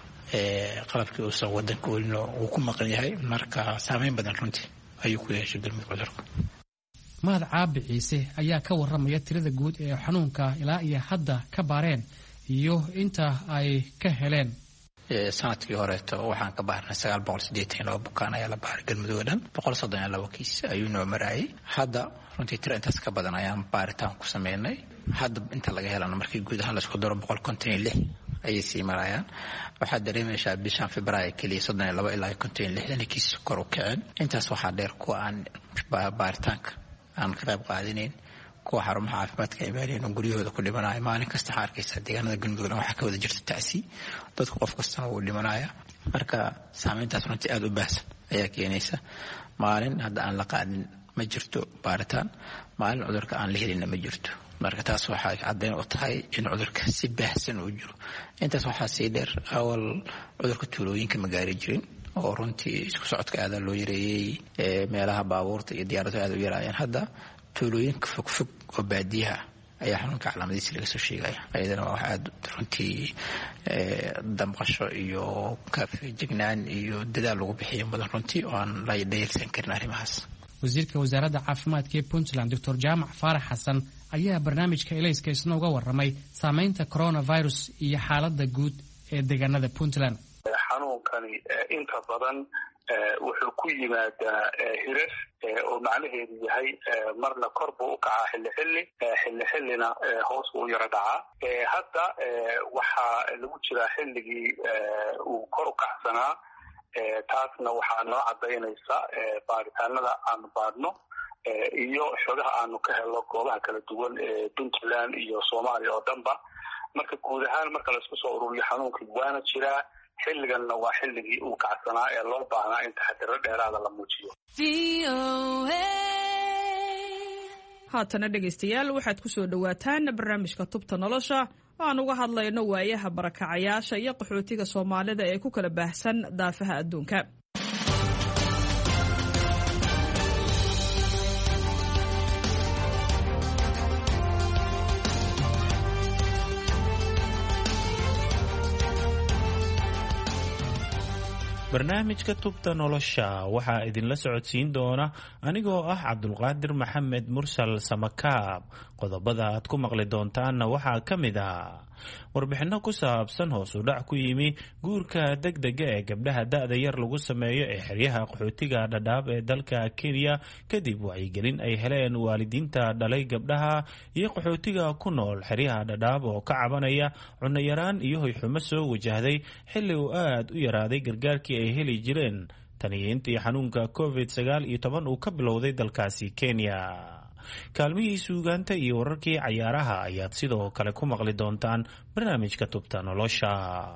qalabkii uusan wadanka olino uu ku maqan yahay marka saameyn badan runtii ayuu ku yeeshay galmudug cudurka mahad caabi ciise ayaa ka warramaya tirada guud ee xanuunka ilaa iyo hadda ka baareen iyo inta ay ka heleen sanadkii horeeto waxaan ka baarnay sagaal boqol siddeetan iyo laba bukaan ayaa la baaray galmudug oo dhan boqol soddon iyo laba kiis ayuu noo marayay hadda runtii tiro intaas ka badan ayaan baaritaan ku sameynay hadda inta laga helana markii guud ahaan laisku daro boqol konton iyo lix ayay sii marayaan waxaad dareemaysaa bishan febraayo keliya soddon iyo laba ilaa konton iyo lixdan kiis kor u kaceen intaas waxaa dheer kuwa aan baaritaanka aan ka qayb qaadinayn kuwa xarumaha caafimaadka imaaneen oo guryahooda ku dhimanaya maalin kasta waxaa arkaysaa deegaanada galmudug waxaa ka wada jirta tacsi dadku qof kastana wuu dhimanaya marka saameyntaas runtii aada u baahsan ayaa keenaysa maalin hadda aan la qaadin ma jirto baaritaan maalin cudurka aan la helinna ma jirto marka taas waxay caddayn u tahay in cudurka si baahsan uu jiro intaas waxaa sii dheer awal cudurka tuulooyinka ma gaari jirin oo runtii isku socodka aada loo yareeyey meelaha baabuurta iyo diyaaradaha aada u yaraayeen hadda tuulooyinka fogfog oo baadiyaha ayaa xanuunka calaamadiisi laga soo sheegaya ayadana waa wax aada runtii damqasho iyo kafejignaan iyo dadaal lagu bixiyo mudan runtii oo aan la dhayalsan karin arrimahaas wasiirka wasaaradda caafimaadka ee puntland doctor jaamac faarax xasan ayaa barnaamijka elayska isna uga warramay saameynta coronavirus iyo xaaladda guud ee deegaanada puntland xanuunkani inta badan wuxuu ku yimaadaa hirar oo macnaheedu yahay marna kor buu u kacaa xilli xilli xilli xillina hoos buu u yaro dhacaa hadda waxaa lagu jiraa xilligii uu kor u kacsanaa taasna waxaa noo cadaynaysa baaritaanada aanu baadhno iyo xogaha aanu ka helno goobaha kala duwan ee puntland iyo soomaaliya oo dhanba marka guud ahaan marka laisku soo ururiyo xanuunkii waana jiraa xilliganna waa xilligii uu kacsanaa ee loo baahnaa in taxadiro dheeraada la muujiyo haatana dhegaystayaal waxaad ku soo dhowaataan barnaamijka tubta nolosha oo aan uga hadlayno waayaha barakacayaasha iyo qaxootiga soomaalida ee ku kala baahsan daafaha adduunka barnaamijka tubta nolosha waxaa idinla socodsiin doona anigoo ah cabdulqaadir maxamed mursal samakaab. qodobada aad ku maqli doontaanna waxaa ka mid ah warbixinno ku saabsan hoos u dhac ku yimi guurka degdega ee gabdhaha da'da yar lagu sameeyo ee xeryaha qaxootiga dhadhaab ee dalka Kenya kadib wacyigelin ay heleen waalidiinta dhalay gabdhaha iyo qaxootiga ku nool xeryaha dhadhaab oo ka cabanaya cunno yaraan iyo hoyxumo soo wajahday xilli uu aad u yaraaday gargaarkii ay heli jireen taniyiintii xanuunka covid sagaal iyo toban uu ka bilowday dalkaasi Kenya. kaalmihii suugaanta iyo wararkii cayaaraha ayaad sidoo kale ku maqli doontaan barnaamijka tubta nolosha.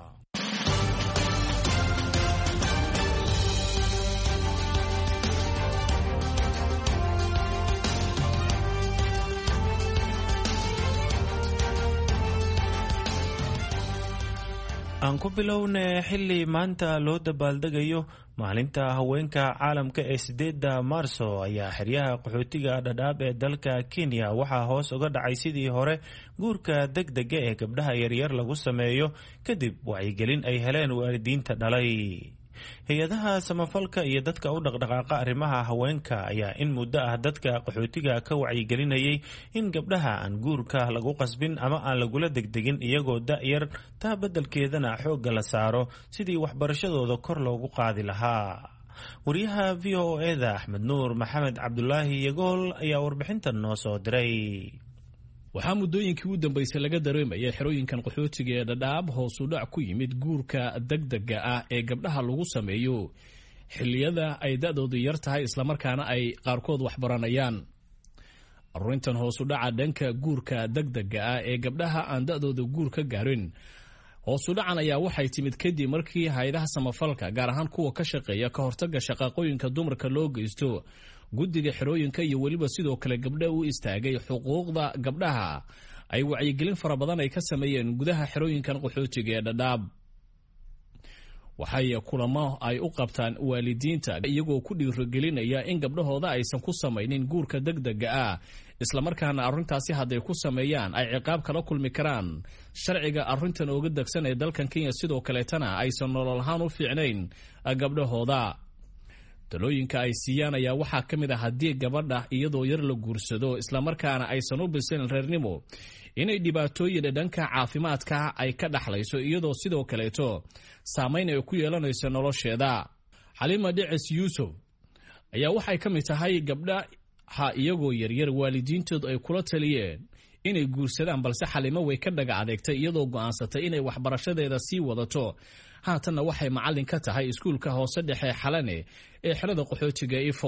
aan ku bilowne xilli maanta loo dabaaldegayo maalinta haweenka caalamka ee sideedda maarso ayaa xeryaha qaxootiga dhadhaab ee dalka Kenya waxaa hoos uga dhacay sidii hore guurka degdega ee gabdhaha yaryar lagu sameeyo kadib wacyigelin ay heleen waalidiinta dhalay. hay-adaha samafalka iyo dadka u dhaqdhaqaaqa arrimaha haweenka ayaa in muddo ah dadka qaxootiga ka wacyigelinayay in gabdhaha aan guurka lagu qasbin ama aan lagula degdegin iyagoo da'yar, taa beddelkeedana xoogga la saaro sidii waxbarashadooda kor loogu qaadi lahaa. wariyaha v o e-da axmed nuur maxamed cabdulaahi yagool ayaa warbixintan noo soo diray. waxaa muddooyinkii u dambaysay laga dareemayay xerooyinkan qaxootiga ee dhadhaab hoos u dhac ku yimid guurka degdega ah ee gabdhaha lagu sameeyo xilliyada ay da'doodu yar tahay islamarkaana ay qaarkood waxbaranayaan. arurintan hoos u dhaca dhanka guurka degdega ah ee gabdhaha aan da'dooda guur ka gaarin hoos u dhacan ayaa waxay timid kadib markii hay-adaha samafalka gaar ahaan kuwa ka shaqeeya ka hortagga shaqaaqooyinka dumarka loo geysto guddiga xerooyinka iyo weliba sidoo kale gabdha u istaagay xuquuqda gabdhaha ay wacyigelin fara badan ay ka sameeyeen gudaha xerooyinkan qaxootiga ee dhadhaab. waxay kulamo ay u qabtaan waalidiinta iyagoo ku dhiirigelinaya in gabdhahooda aysan ku samaynin guurka degdega ah islamarkaana arrintaasi hadday ku sameeyaan ay ciqaab kala kulmi karaan sharciga arrintan ooga degsan ee dalkan Kenya sidoo kaleetana aysan nolol ahaan u fiicnayn gabdhahooda. talooyinka ay siiyaan ayaa waxaa ka mid ah haddii gabadha iyadoo yar la guursado islamarkaana aysan u bisin reernimo inay dhibaatooyin dhanka caafimaadka ay ka dhaxlayso iyadoo sidoo kaleeto saamayn ay ku yeelanayso nolosheeda. xaliima dhicis yuusuf ayaa waxay ka mid tahay gabdhaha iyagoo yaryar waalidiintoodu ay kula taliyeen inay guursadaan, balse xaliimo way ka dhaga adeegtay iyadoo go'aansatay inay waxbarashadeeda sii wadato. haatanna waxay macallin ka tahay iskuulka hoose dhexe xalane ee xerada qaxootiga ifo.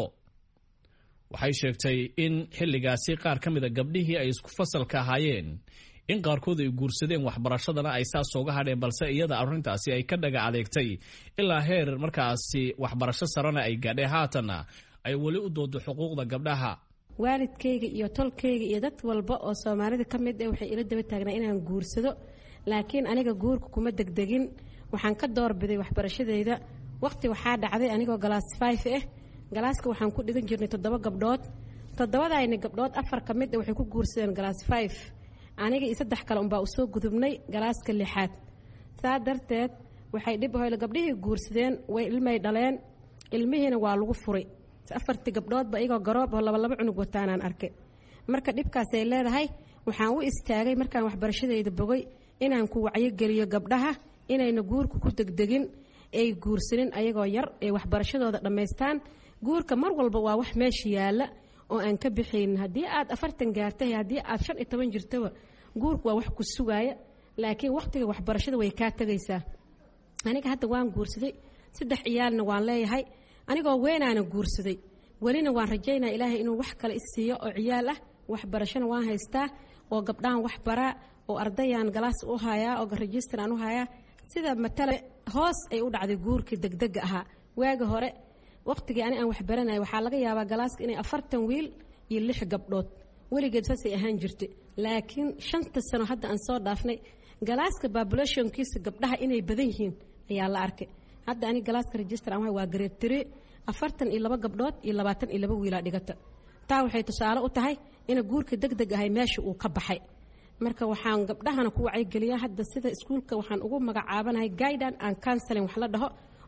waxay sheegtay in xilligaasi qaar ka mida gabdhihii ay isku fasalka ahaayeen in qaarkood ay guursadeen waxbarashadana ay saas ooga hadheen, balse iyada arrintaasi ay ka dhaga adeegtay ilaa heer markaasi waxbarasho sarana ay gaadheen. haatanna ay weli u doodo xuquuqda gabdhaha. waalidkayga iyo tolkayga iyo dad walba oo soomaalida ka mid ah waxay ila daba taagnaa inaan guursado, laakiin aniga guurka kuma degdegin. waxaan ka doorbiday waxbarashadeyda. waqti waxaa dhacday anigoo galaas five ah, galaaska waxaan ku dhigan jirnay toddoba gabdhood. toddobadayna gabdhood afar ka mid ah waxay ku guursadeen galaas five, aniga iyo saddex kale unbaa usoo gudubnay galaaska lixaad. saa darteed waxay dhib hoyle gabdhihii guursadeen way ilmay dhaleen, ilmihiina waa lagu furay. afartii gabdhoodba iyagoo garoob oo laba laba cunug wataanaan arkay. marka dhibkaasay leedahay waxaan u istaagay markaan waxbarashadeyda bogay inaan ku wacyigeliyo gabdhaha inayna guurka ku degdegin, ay guursanin ayagoo yar, ay waxbarashadooda dhammaystaan. guurka mar walba waa wax meesha yaalla oo aan ka bixaynin. haddii aad afartan gaartay, haddii aad shan iyo toban jirtaba, guurka waa wax ku sugaaya, laakiin waqtiga waxbarashada way kaa tegaysaa. aniga hadda waan guursaday, saddex ciyaalna waan leeyahay. anigoo weynaana guursaday, welina waan rajaynaa ilaahay inuu wax kale isiiyo oo ciyaal ah. waxbarashana waan haystaa oo gabdhahan wax baraa oo ardayaan galaas u hayaa oo rajistar aan u hayaa. sida matala hoos ay u dhacday guurkii degdega ahaa. waaga hore waqtigii ani aan wax baranayay waxaa laga yaabaa galaaska inay afartan wiil iyo lix gabdhood, weligeed saasay ahaan jirtay. laakiin shanta sano hadda aan soo dhaafnay galaaska populationkiisa gabdhaha inay badan yihiin ayaa la arkay. hadda ani galaaska register aan waa grade three, afartan iyo laba gabdhood iyo labaatan iyo laba wiilaa dhigata. taa waxay tusaale u tahay in guurka degdeg ahay meesha uu ka baxay. marka waxaan gabdhahana ku wacyigeliyaa hadda sida iskuulka waxaan ugu magacaabanahay guidance and counseling wax la dhaho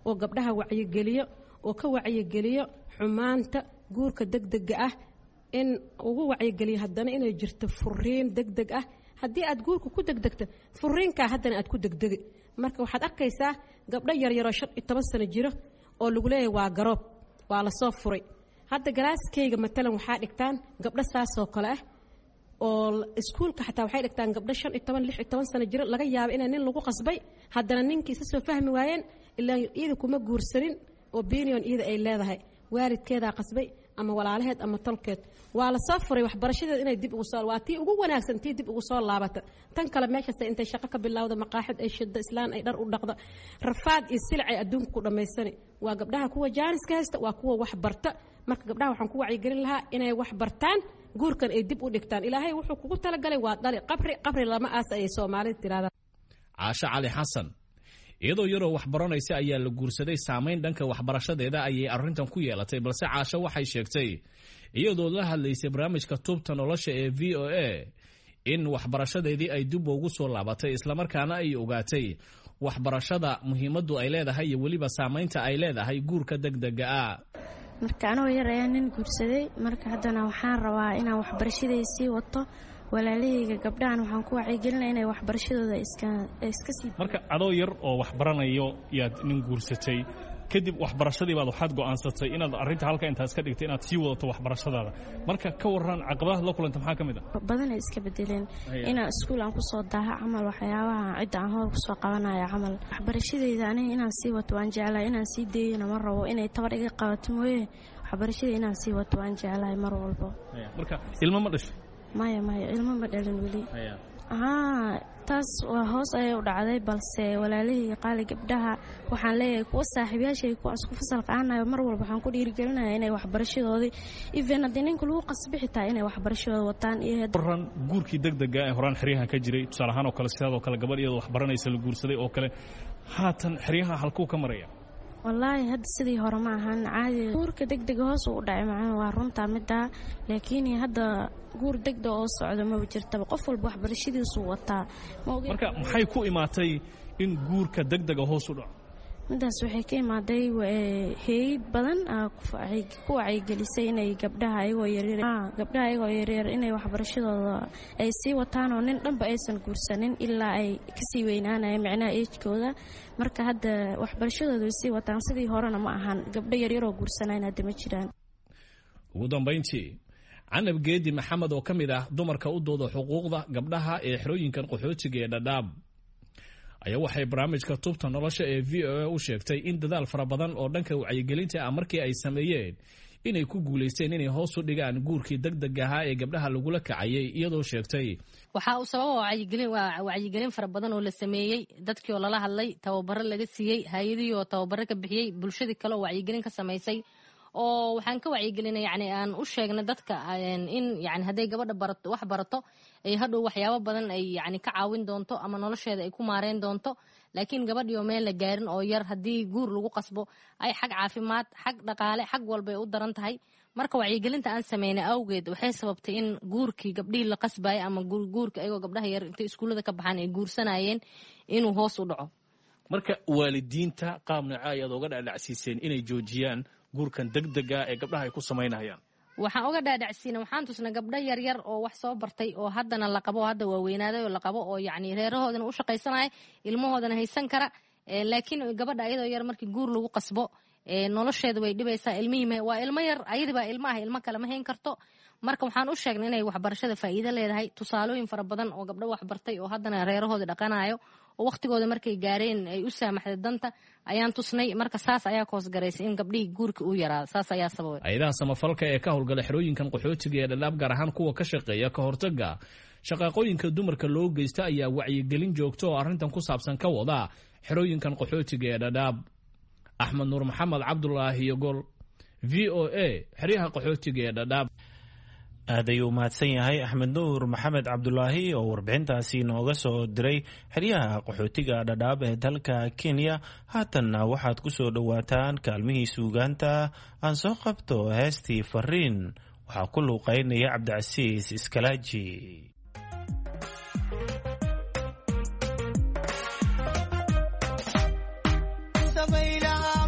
oo gabdhaha wacyigeliyo oo ka wacyigeliyo xumaanta guurka degdega ah in ugu wacyigeliyo haddana inay jirto furiin degdeg ah haddii aad guurka ku degdegto furiinkaa haddana aad ku degdegi marka waxaad arkaysaa gabdho yaryaroo shan iyo toban sano jiro oo lagu leeyahay waa garoob waa lasoo furay hadda galaaskayga matalan waxaa dhigtaan gabdho saasoo kale ah oo iskuulka xataa waxay dhigtaan gabdho shan iyo toban lix iyo toban sano jiro laga yaabo inaa nin lagu qasbay haddana ninkii isa soo fahmi waayeen ilaa iyada kuma guursanin opinion iyada ay leedahay waalidkeedaa qasbay ama walaalaheed ama tolkeed waa la soo furay waxbarashadeeda inay dib ugu soo waa tii ugu wanaagsan tii dib ugu soo laabata tan kale meeshaas intay shaqo ka bilowda maqaaxid ay shidda islaan ay dhar u dhaqda rafaad iyo silc ay adduunka ku dhammaysani waa gabdhaha kuwa jaaniska haysta waa kuwa wax barta marka gabdhaha waxaan ku wacyigelin lahaa inay wax bartaan guurkan ay dib u dhigtaan ilaahay wuxuu kugu talagalay waa dhali qabri qabri lama aas ayay soomaalida tiraahdaa caasho cali xasan iyadoo yaroo wax baranaysa ayaa la guursaday saamayn dhanka waxbarashadeeda ayay arrintan ku yeelatay balse caasho waxay sheegtay iyadoo la hadlaysay barnaamijka tubta nolosha ee v o a in waxbarashadeedii ay dib ugu soo laabatay islamarkaana ay ogaatay waxbarashada muhiimaddu ay leedahay iyo weliba saamaynta ay leedahay guurka degdega ah marka anoo yar ayaa nin guursaday marka haddana waxaan rabaa inaan waxbarashaday sii wato walaalahayga gabdhahan waxaan ku wacyigelinaya inay waxbarashadooda iska sii marka adoo yar oo waxbaranayo yaad nin guursatay kadib waxbarashadii baad waxaad go'aansatay inaad arrinta halka intaas ka dhigtay inaad sii wadato waxbarashadaada marka ka waran caqabadaha la kulanta maxaa ka mid ah badan ay iska bedeleen inaan iskuul aan kusoo daaha camal waxyaabaha cidda aan hool kusoo qabanaya camal waxbarashadayda aniga inaan sii wato waan jeclahay inaan sii deeyana ma rabo inay tabar iga qabato mooye waxbarashada inaan sii wato waan jeclahay mar walbo marka ilmo ma dhashay maya maya ilmo ma dhalin weli haa taas waa hoos ayay u dhacday balse walaalihii qaali gabdhaha waxaan leeyahay kuwa saaxiibayaashay kuwa isku fasalka aanayo mar walba waxaan ku dhiirigelinayaa inay waxbarashadoodii even haddii ninka lagu qasbi xitaa inay waxbarashadooda wataan iyo horan guurkii degdega ee horaan xeryahan ka jiray tusaale ahaan oo kale sidaadoo kale gabadh iyadoo waxbaranaysa la guursaday oo kale haatan xeryaha halkuu ka maraya wallaahi hadda sidii hore ma ahan caadi guurka degdega hoos uu dhacay macna waa runtaa middaa laakiin hadda guur degdeg oo socdo ma jirtaba qof walba waxbarashadiisu wataa marka maxay ku imaatay in guurka degdega hoos u dhaco midaas waxay ka imaaday hay'ad badan ku wacyigelisay inay gabdhaha ayagoo yaryar gabdhaha ayagoo yaryar inay waxbarashadooda ay sii wataan oo nin dhanba aysan guursanin ilaa ay kasii weynaanayaan macnaha ejkooda marka hadda waxbarashadooda way sii wataan sidii horena ma ahan gabdho yaryaroo guursanayn hadda ma jiraan ugu dambayntii canab geedi maxamed oo ka mid ah dumarka u dooda xuquuqda gabdhaha ee xerooyinkan qaxootiga ee dhadhaab ayaa waxay barnaamijka tubta nolosha ee v o a u sheegtay in dadaal fara badan oo dhanka wacyigelinta ah markii ay sameeyeen inay ku guulaysteen inay hoos u dhigaan guurkii degdeg ahaa ee gabdhaha lagula kacayay iyadoo sheegtay waxaa uu sababa wacyigelin waa wacyigelin fara badan oo la sameeyey dadkii oo lala hadlay tababaro laga siiyey hay-adihii oo tababaro ka bixiyey bulshadii kale oo wacyigelin ka samaysay oo waxaan ka wacyigelinay yani aan u sheegnay dadka in yani hadday gabadha barato wax barato ay hadhow waxyaabo badan ay yani ka caawin doonto ama nolosheeda ay ku maareyn doonto laakiin gabadhii oo meel la gaarin oo yar haddii guur lagu qasbo ay xag caafimaad xag dhaqaale xag walba ay u daran tahay marka wacyigelinta aan sameynay awgeed waxay sababtay in guurkii gabdhihii la qasbayay ama guurka ayagoo gabdhaha yar intay iskuullada ka baxaan ay guursanayeen inuu hoos u dhaco marka waalidiinta qaab nooca ayaad oga dhacdhacsiiseen inay joojiyaan guurkan degdega ee gabdhaha ay ku samaynayaan waxaan oga dhaadhacsiina waxaan tusnay gabdho yaryar oo wax soo bartay oo haddana la qabo hadda waaweynaaday oo la qabo oo yacni reerahoodana u shaqaysanaya ilmahoodana haysan kara laakiin gabadha ayadoo yar markii guur lagu qasbo nolosheeda way dhibaysaa ilmihii waa ilmo yar ayadibaa ilma ah ilmo kale ma hayn karto marka waxaan u sheegnay inay waxbarashada faa'iido leedahay tusaalooyin fara badan oo gabdho wax bartay oo haddana reerahooda dhaqanayo oo waqtigooda markay gaareen ay u saamaxday danta ayaan tusnay marka saas ayaa ka hoosgaraysay in gabdhihii guurka uu yaraado saas ayaa sababay hay-adaha samafalka ee ka howlgala xerooyinkan qaxootiga ee dhadhaab gaar ahaan kuwa ka shaqeeya ka hortaga shaqaaqooyinka dumarka loo geysta ayaa wacyigelin joogto oo arrintan ku saabsan ka wada xerooyinkan qaxootiga ee dhadhaab axmed nuur maxamed cabdulaahi yogol v o a xeryaha qaxootiga ee dhadhaab aad ayuu mahadsan yahay axmed nuur maxamed cabdulaahi oo warbixintaasi nooga soo diray xeryaha qaxootiga dhadhaab ee dalka kenya haatanna waxaad ku soo dhowaataan kaalmihii suugaanta aan soo qabto heestii fariin waxaa ku luuqaynaya cabdicasiis iskalaaji dabaylaha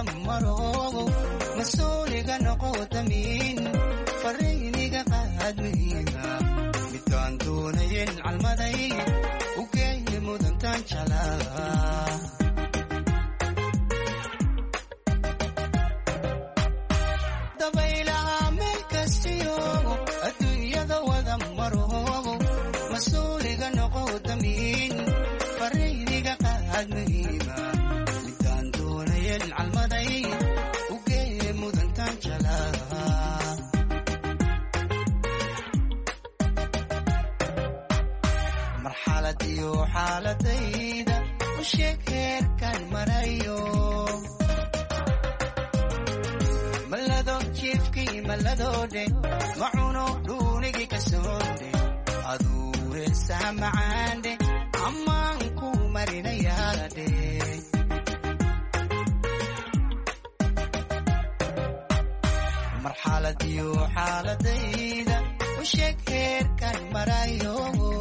maroogo mas-uuliga noqo damiin fariiniga qaad muhiima midkaan doonayen calmaday u geeye mudantaan jalaa dabaylaha meel kastiyo adduunyada wada maroogo mas-uuliga noqo damiin fariiniga qaad muhiima midkaan doonayen calmaday u geeye mudantaan jalaa marxalad iyo xaaladayda u sheeg heerkaan marayo malado jiifkii malladoodhe macuno dhuunigii ka soodhe aduu heesaa macaandhe ammaan ku marinayaadhe marxalad iyo xaaladayda u sheeg heerkaan marayo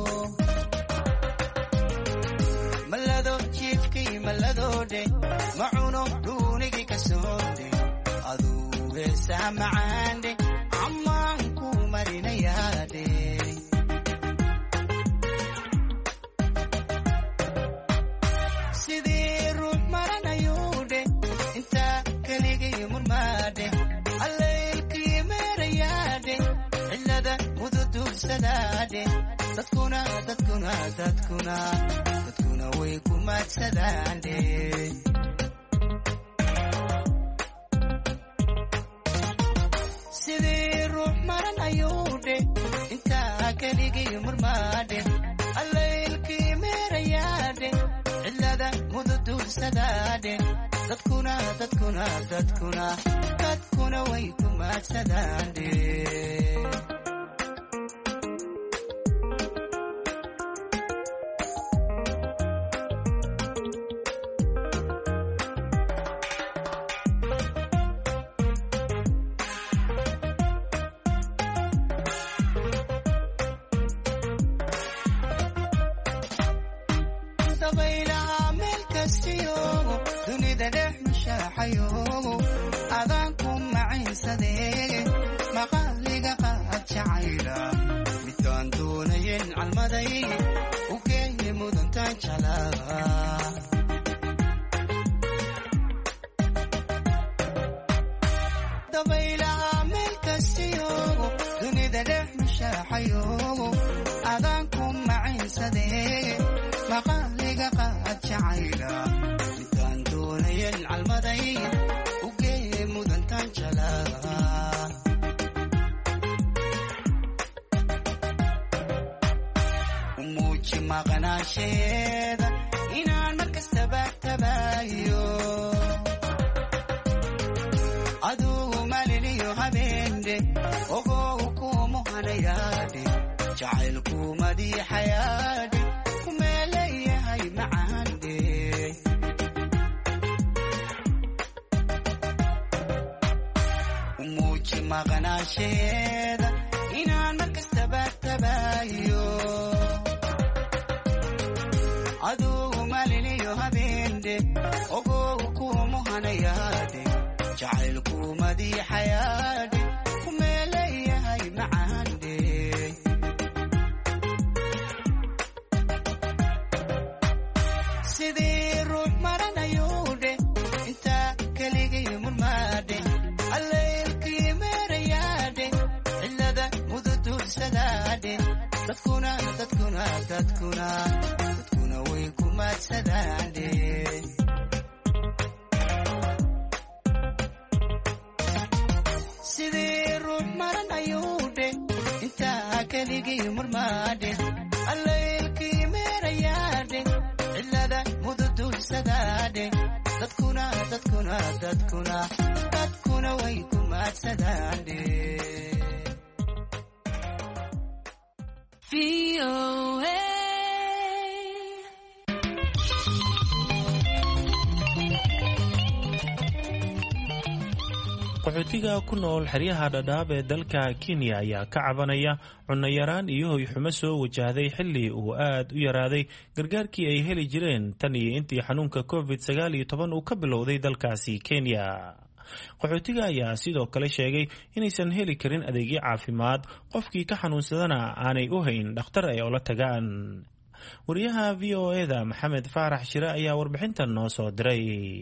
malado jiifkii malladoodhe macuno dhuunigii ka soodhe aduu heesaa macaandhe ammaan ku marinayaadhe sidii ruux maranayuudhe intaa keligii murmaadhe allaylkii meerayaadhe cillada mududuursadaadhe dadkuna dadkuna dadkuna dadkuna way ku maadsadaandhe sidii ruux maran ayuudhe intaa keligii murmaadhe allaylkii meerayaadhe cillada mududuursadaadhe dadkuna dadkuna dadkuna dadkuna way ku maadsadaandhe dabaylaha meel kastiyo dunida dhex mushaaxayo adaan ku macaynsadee maqaaliga qaad jacayla midkaan doonayen calmaday u geeye mudantaan jalaa dabaylaha meel kastiyo dunida dhex mushaaxayo adaan ku macaynsadee maqaaliga qaad jacayla midkaan doonayen calmaday u geeye mudantaan jalaa u muuji maqnaansheeda inaan markastaba tabaayo adugu maliniyo habeendhe ogow kuumu hanayaadhe jacaylku madiixayaadhe kumeeleeyahay macaandhe u muuji maqnaansheeda inaan markastaba tabaayo adugu maliniyo habeendhe ogow kuumu hanayaadhe jacaylku madiixayaadhe kumeeleeyahay macaandhe sidii ruux maranayuudhe intaa keligii murmaadhe allaylkii meerayaadhe cillada mududuursadaadhe dadkuna dadkuna dadkuna dadkuna way ku maadsadaandhe sidii ruux maranayuudhe intaa keligii murmaadhe allaylkii meerayaadhe cillada mududuursadaadhe dadkuna dadkuna dadkuna dadkuna way ku maadsadaandhe qaxootiga ku nool xeryaha dhadhaab ee dalka Kenya ayaa ka cabanaya cunno yaraan iyo hoy xumo soo wajahday xilli uu aad u yaraaday gargaarkii ay heli jireen tan iyo intii xanuunka covid sagaal iyo toban uu ka bilowday dalkaasi Kenya. qaxootiga ayaa sidoo kale sheegay inaysan heli karin adeegyo caafimaad, qofkii ka xanuunsadana aanay u hayn dhakhtar ay ula tagaan. wariyaha V O A-da Maxamed Faarax Shire ayaa warbixintan noo soo diray.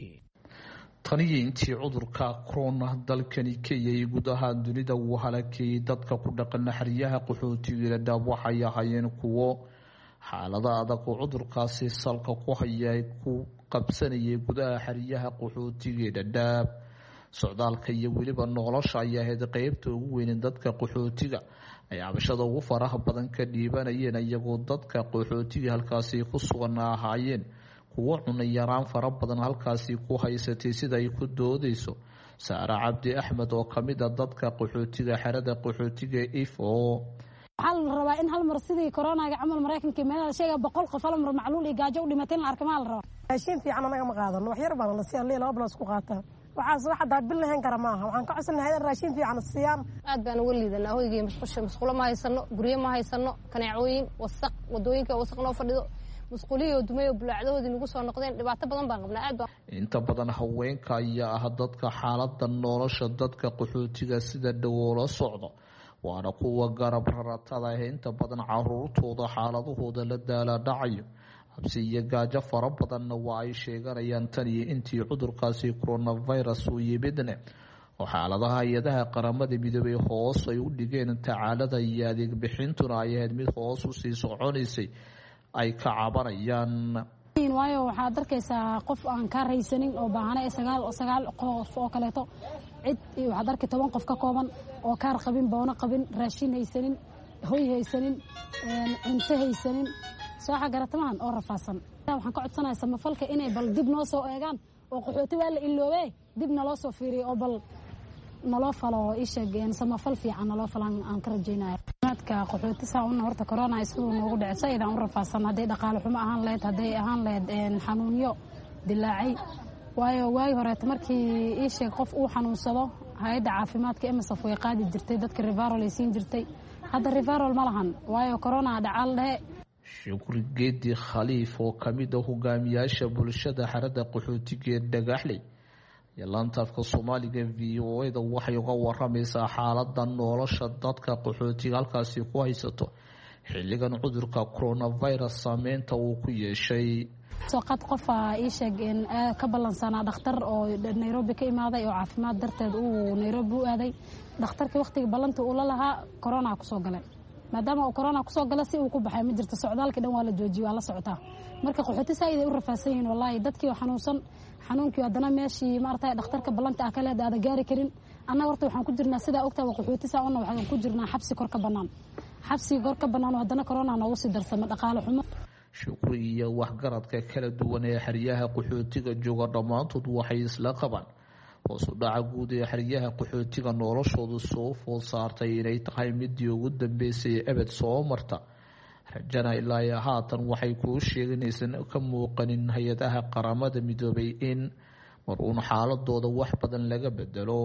taniyo intii cudurka corona dalkani Kenya iyo guud ahaan dunida uu halakayay dadka ku dhaqan xeryaha qaxootiga dhadhaab waxay ahaayeen kuwo xaalada adag oo cudurkaasi salka ku hayay ku qabsanayay gudaha xeryaha qaxootiga dhadhaab. socdaalka iyo weliba nolosha ayaa ahayd qaybta ugu weyn dadka qaxootiga ay cabashada ugu faraha badan ka dhiibanayeen, iyagoo dadka qaxootiga halkaasi ku sugan ahaayeen kuwo cunno yaraan fara badan halkaasi ku haysatay sida ay ku doodayso Saara Cabdi Axmed oo kamid ah dadka qaxootiga xerada qaxootiga Ifo. waxaa la rabaa in hal mar sidii koronaga camal Mareykanka meelaha sheega boqol qof hal mar macluul iyo gaajo u dhimatay la arkamaa la rabaa. raashin fiican anaga ma qaadano, wax yar baan la siiyay laba bilood isku qaataa. waxaas wax hada bil lahayn kara maaha. waxaan ka codsanahay in raashin fiican siiyaan. aad baan uga liidanaa hoygii musqusha musqulo ma haysano, guryo ma haysano, kaneecooyin wasaq, wadooyinka wasaq noo fadhido, musquliyo dumay bulaacdahoodii nagu soo noqdeen. dhibaato badan baan qabnaa. aad baan inta badan haweenka ayaa ah dadka xaaladda nolosha dadka qaxootiga sida dhawoola socdo, waana kuwa garab raratada ah inta badan caruurtooda xaaladahooda la daala dhacayo. habsi iyo gaajo fara badanna waa ay sheeganayaan tan iyo intii cudurkaasi coronavirus uu yimidne oo xaaladaha hay-adaha qaramada midoobay hoos ay u dhigeen tacaalada iyo adeeg bixintuna ay ahayd mid hoos u sii soconaysay ay ka cabanayaan. waayo waxaad arkaysaa qof aan ka raysanin oo baahanay sagaal sagaal qof oo kaleeto cid waxaad arkay toban qof ka kooban oo kaar qabin, boono qabin, raashin haysanin, hoy haysanin, cunto haysanin, soo xagaratamahan oo rafaasan. waxaan ka codsanayaa samafalka inay bal dib noo soo eegaan oo qaxooti waa la iloobe dib naloo soo fiiriyo oo bal naloo falo ii sheegeen samafal fiican naloo falan aan ka rajaynayo. maadka qaxooti saa una horta corona isuu noogu dhacay saydan u rafaasan, hadday dhaqaale xumo ahaan lahayd, hadday ahaan lahayd xanuunyo dilaacay. waayo waagi horeeta markii ii sheeg qof uu xanuunsado hay-adda caafimaadka M S F way qaadi jirtay, dadka referral ay siin jirtay. hadda referral ma lahan waayo corona dhacal dhahe. shukri geedi khaliif oo kamid ah hogaamiyaasha bulshada xerada qaxootiga ee Dhagaxley iyo laantaafka Soomaaliga V O A-da waxay uga waramaysaa xaaladda nolosha dadka qaxootiga halkaasi ku haysato xilligan cudurka coronavirus saameynta uu ku yeeshay. soo qad qof ii sheeg in ka balansanaa dhakhtar oo Nairobi ka imaaday oo caafimaad darteed uu Nairobi u aaday. dhakhtarkii waqtiga balanta uu la lahaa corona ku soo galay, maadaama uu corona ku soo galay si uu ku baxay ma jirto, socdaalkii dhan waa la joojiyay, waa la socotaa. marka qaxooti saayid ay u rafaasan yihiin wallahi. dadkii xanuunsan xanuunkii haddana meeshii maartay dhakhtarka balanta ah kale aad gaari karin. annaga horta waxaan ku jirnaa sida ogtaa qaxooti saa una waxaan ku jirnaa xabsi kor ka banaan xabsi kor ka banaan oo haddana corona noogu sii darsama dhaqaale xumo. shukri iyo waxgaradka kala duwan ee xeryaha qaxootiga jooga dhammaantood waxay isla qabaan hoos u dhaca guud ee xeryaha qaxootiga noloshoodu soo food saartay inay tahay midii ugu dambeysay abad soo marta. rajana ilaa iyo haatan waxay kuu sheeganaysan ka muuqanin hay-adaha qaramada midoobay in mar uun xaaladooda wax badan laga bedelo.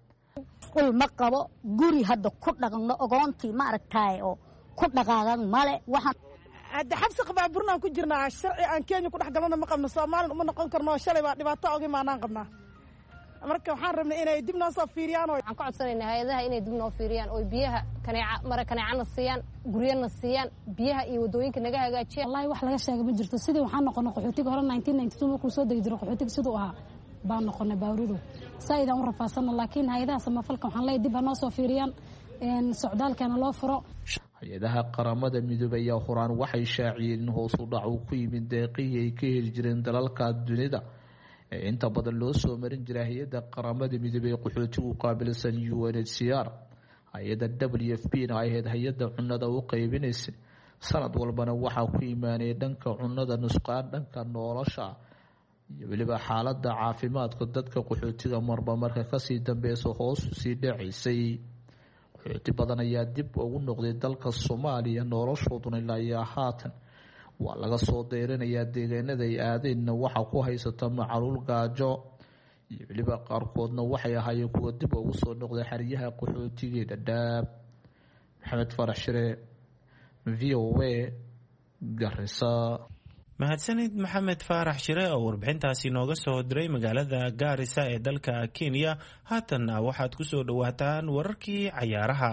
ul ma qabo guri hadda ku dhaqno ogoontii ma aragtaay oo ku dhaqaagan male. waxaan hadda xabsi qabaa burnaan ku jirnaa, sharci aan Kenya ku dhex galno ma qabno, Soomaaliya uma noqon karno. shalay baa dhibaato ogi maanaan qabnaa. marka waxaan rabnay inay dib noo soo fiiriyaan oo waxaan ka codsanaynaa hay'adaha inay dib noo fiiriyaan oo biyaha kaneeca mara kaneecana siiyaan, guryana siiyaan, biyaha iyo wadooyinka naga hagaajiyaan. wallahi wax laga sheegay ma jirto. sidii waxaan noqonay qaxootiga hore nineteen ninety two markuu soo degi jiray qaxootiga siduu ahaa baan noqonay baawrido saayidaan u rafaasana. laakiin hay'adaha samafalka waxaan leeyahay dib noo soo fiiriyaan, socdaalkana loo furo. hay-adaha qaramada midoobay ayaa horaan waxay shaaciyeen in hoos u dhac uu ku yimid deeqihii ay ka heli jireen dalalka dunida ee inta badan loo soo marin jiray hay-adda qaramada midoobay ee qaxootigu qaabilsan U N H C R. hay-adda W F P na ay ahayd hay-adda cunnada u qaybinaysa sanad walbana waxaa ku imaanaya dhanka cunnada, nusqaan dhanka nolosha iyo weliba xaaladda caafimaadka dadka qaxootiga marba marka kasii dambeysa hoos usii dhacaysay. qaxooti badan ayaa dib ugu noqday dalka Soomaaliya, noloshooduna ilaa iyo haatan waa laga soo deyrinayaa deegaanada ay aadeenna waxaa ku haysata macaluul gaajo iyo weliba qaarkoodna waxay ahaayeen kuwa dib ugu soo noqday xeryaha qaxootiga ee Dadaab. Maxamed Farax Shire, V O A, Garissa. mahadsanid maxamed faarax shire oo warbixintaasi nooga soo diray magaalada Garissa ee dalka Kenya. haatanna waxaad ku soo dhawaataan wararkii cayaaraha.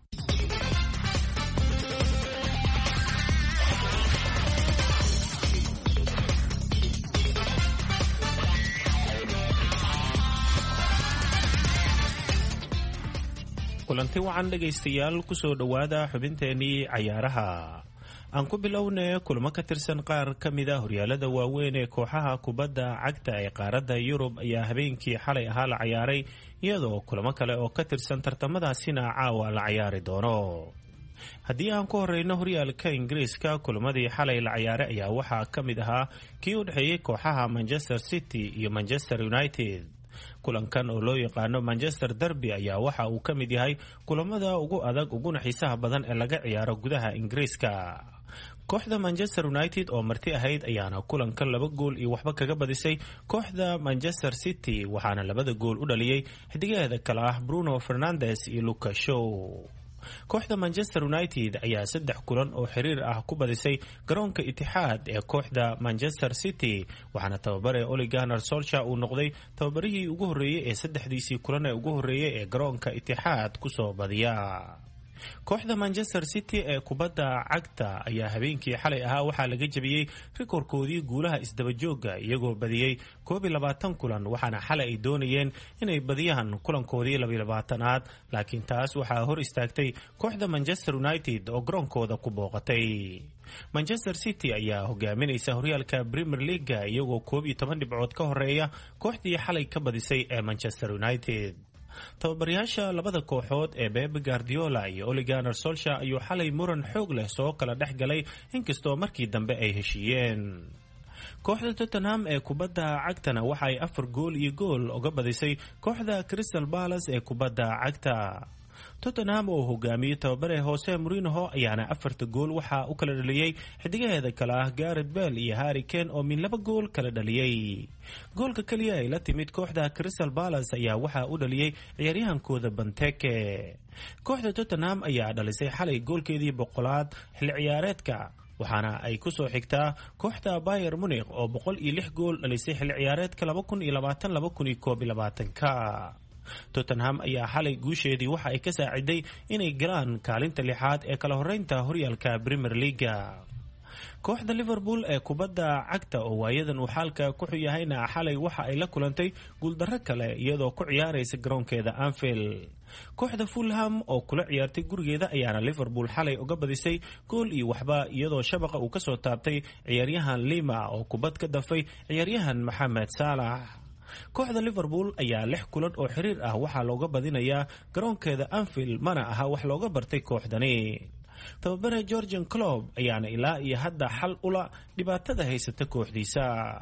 kulanti wacan dhegaystayaal ku soo dhawaada xubinteenii cayaaraha. aan ku bilownay kulamo ka tirsan qaar ka mid ah horyaalada waaweyn ee kooxaha kubadda cagta ee qaaradda Yurub ayaa habeenkii xalay ahaa la ciyaaray, iyadoo kulamo kale oo ka tirsan tartamadaasina caawa la ciyaari doono. haddii aan ku horeyno horyaalka Ingiriiska, kulamadii xalay la ciyaaray ayaa waxaa ka mid ahaa kii u dhexeeyay kooxaha Manchester City iyo Manchester United. kulankan oo loo yaqaano Manchester Derby ayaa waxa uu ka mid yahay kulamada ugu adag uguna xiisaha badan ee laga ciyaaro gudaha Ingiriiska. kooxda Manchester United oo marti ahayd ayaana kulankan laba gool iyo waxba kaga badisay kooxda Manchester City, waxaana labada gool u dhaliyay xidigaheeda kale ah Bruno Fernandes iyo Luka Shaw. kooxda Manchester United ayaa saddex kulan oo xiriir ah ku badisay garoonka Itixaad ee kooxda Manchester City, waxaana tababare Ole Gunnar Solskjaer uu noqday tababarihii ugu horeeyay ee saddexdiisii kulan ee ugu horeeyay ee garoonka Itixaad ku soo badiya. kooxda Manchester City ee kubadda cagta ayaa habeenkii xalay ahaa waxaa laga jabiyay rikoorkoodii guulaha isdaba jooga iyagoo badiyay koob iyo labaatan kulan, waxaana xalay ay doonayeen inay badiyaan kulankoodii laba iyo labaatanaad, laakiin taas waxaa hor istaagtay kooxda Manchester United oo garoonkooda ku booqatay. Manchester City ayaa hogaaminaysa horyaalka Premier League iyagoo koob iyo toban dhibcood ka horeeya kooxdii xalay ka badisay ee Manchester United. tababarayaasha labada kooxood ee Pep Guardiola iyo Ole Gunnar Solskjaer ayuu xalay muran xoog leh soo kala dhex galay, inkastoo markii dambe ay heshiiyeen. kooxda Tottenham ee kubadda cagtana waxa ay afar gool iyo gool uga badisay kooxda Crystal Palace ee kubadda cagta. Tottenham oo hogaamiyay tababare Jose Mourinho ayaana afarta gool waxa uu kala dhaliyay xidigaheeda kale ah Gareth Bale iyo Harry Kane oo min laba gool kala dhaliyay. goolka kaliya ay la timid kooxda Crystal Palace ayaa waxa uu dhaliyay ciyaaryahankooda Benteke. kooxda Tottenham ayaa dhalisay xalay goolkeedii boqolaad xilli ciyaareedka, waxaana ay ku soo xigtaa kooxda Bayern Munich oo boqol iyo lix gool dhalisay xilli ciyaareedka laba kun iyo labaatan laba kun iyo koob iyo labaatan ka. Tottenham ayaa xalay guusheedii waxa ay ka saaciday inay galaan kaalinta lixaad ee kala horeynta horyaalka Premier League. kooxda Liverpool ee kubadda cagta oo waayadan uu xaalka ku xuyahayna xalay waxa ay la kulantay guuldarro kale iyadoo ku ciyaaraysa garoonkeeda Anfield. kooxda Fulham oo kula ciyaartay gurigeeda ayaana Liverpool xalay uga badisay gool iyo waxba, iyadoo shabaqa uu ka soo taabtay ciyaaryahan Lima oo kubad ka dafay ciyaaryahan Mohamed Salah. kooxda Liverpool ayaa lix kulan oo xiriir ah waxaa looga badinayaa garoonkeeda Anfield, mana aha wax looga bartay kooxdani. tababare Jurgen Klopp ayaana ilaa iyo hadda xal ula dhibaatada haysata kooxdiisa.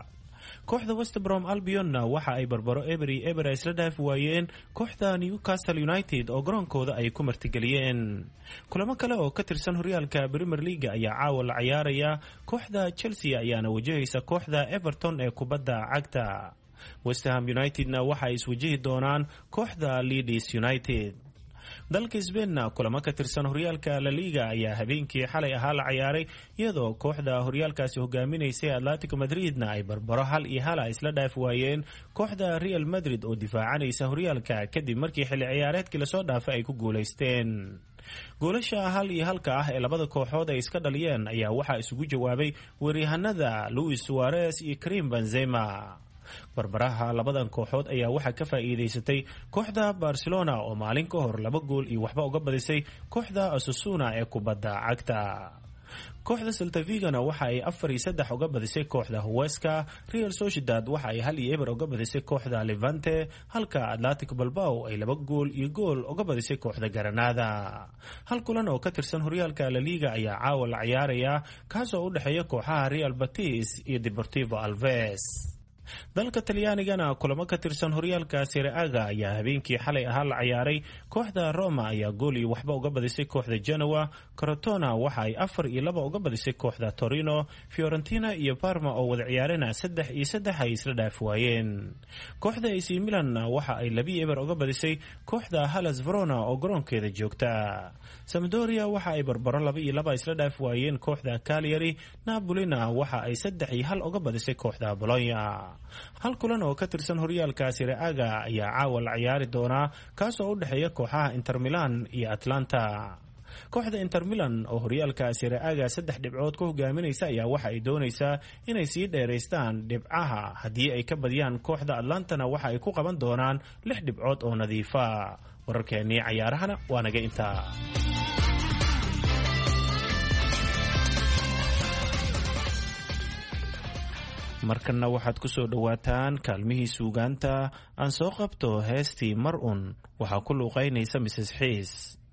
kooxda West Brom Albion waxa ay barbaro Emery Emery isla dhaaf waayeen kooxda Newcastle United oo garoonkooda ay ku martigeliyeen. kulamo kale oo ka tirsan horyaalka Premier League ayaa caawa la ciyaaraya. kooxda Chelsea ayaana wajahaysa kooxda Everton ee kubadda cagta. West Ham Unitedna waxa ay iswajihi doonaan kooxda Leeds United. dalka Spainna kulamo ka tirsan horyaalka La Liga ayaa habeenkii xalay ahaa la ciyaaray, iyadoo kooxda horyaalkaasi hogaaminaysay Atletico Madridna ay barbaro hal iyo hal isla dhaaf waayeen kooxda Real Madrid oo difaacanaysa horyaalka kadib markii xilli ciyaareedkii lasoo dhaafay ay ku guuleysteen. goolasha hal iyo halka ah ee labada kooxood ay iska dhaliyeen ayaa waxaa isugu jawaabay weeryahanada Luis Suarez iyo Karim Benzema. barbaraha labadan kooxood ayaa waxaa ka faa'iideysatay kooxda Barcelona oo maalin ka hor laba gool iyo waxba uga badisay kooxda Osasuna ee kubadda cagta. kooxda Celta Vigona waxa ay afar iyo saddex uga badisay kooxda Huesca. Real Sociedad waxa ay hal iyo eber uga badisay kooxda Levante, halka Atletico Bilbao ay laba gool iyo gool uga badisay kooxda Granada. hal kulan oo ka tirsan horyaalka La Liga ayaa caawa la ciyaaraya, kaasoo u dhexeeya kooxaha Real Betis iyo Deportivo Alaves. dalka talyaanigana kulamo ka tirsan horyaalka Serie A ayaa habeenkii xalay ahaa la ciyaaray. Kooxda Roma ayaa gool iyo waxba uga badisay kooxda Genoa. Crotona waxa ay afar iyo laba uga badisay kooxda Torino. Fiorentina iyo Parma oo wada ciyaarena saddex iyo saddex ay isla dhaaf waayeen. Kooxda A C Milan waxa ay laba eber uga badisay kooxda Hellas Verona oo garoonkeeda joogta. Sampdoria waxa ay barbaro laba iyo laba isla dhaaf waayeen kooxda Cagliari. Napolina waxa ay saddex iyo hal uga badisay kooxda Bologna. hal kulan oo ka tirsan horyaalka Serie A ayaa caawa la ciyaari doona kaas oo u dhaxeeya kooxaha Inter Milan iyo Atlanta. kooxda Inter Milan oo horyaalka Serie A saddex dhibcood ku hogaaminaysa ayaa waxa ay doonaysaa inay sii dheereystaan dhibcaha. haddii ay ka badiyaan kooxda Atlantana waxa ay ku qaban doonaan lix dhibcood oo nadiifa. wararkeennii ciyaarahana waa naga intaa. markana waxaad ku soo dhawaataan kaalmihii suugaanta. aan soo qabto heestii mar un waxaa ku luuqaynaysa Misses Xiis.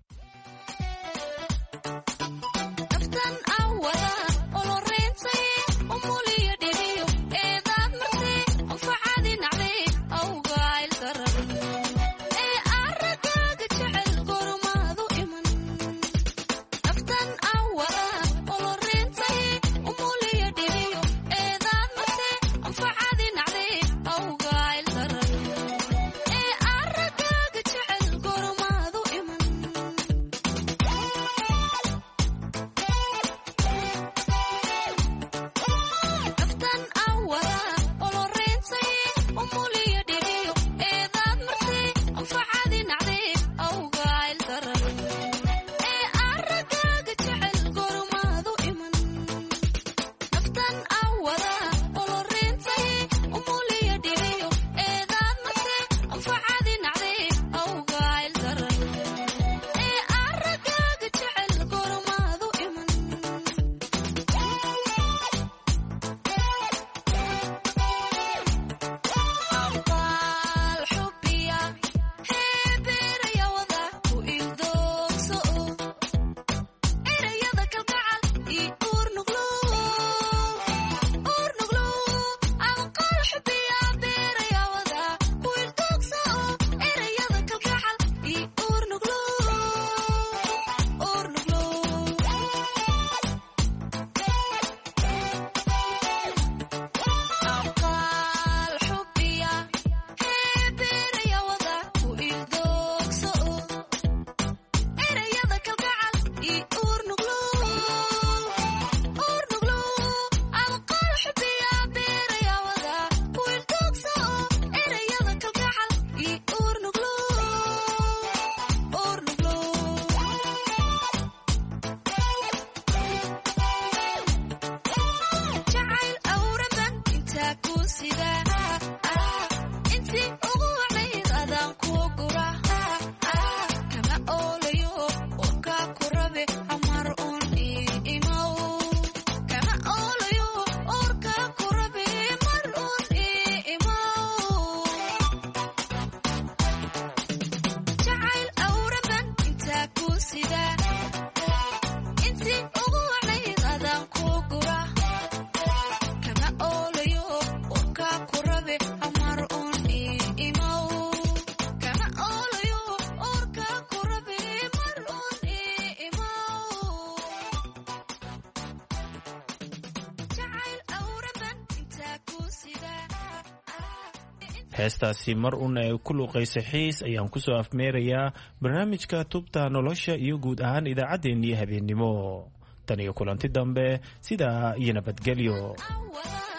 heestaasi mar un ay ku luuqaysay xiis ayaan ku soo afmeerayaa barnaamijka tubta nolosha iyo guud ahaan idaacaddeenii habeennimo tan iyo kulanti dambe sidaa iyo nabadgelyo.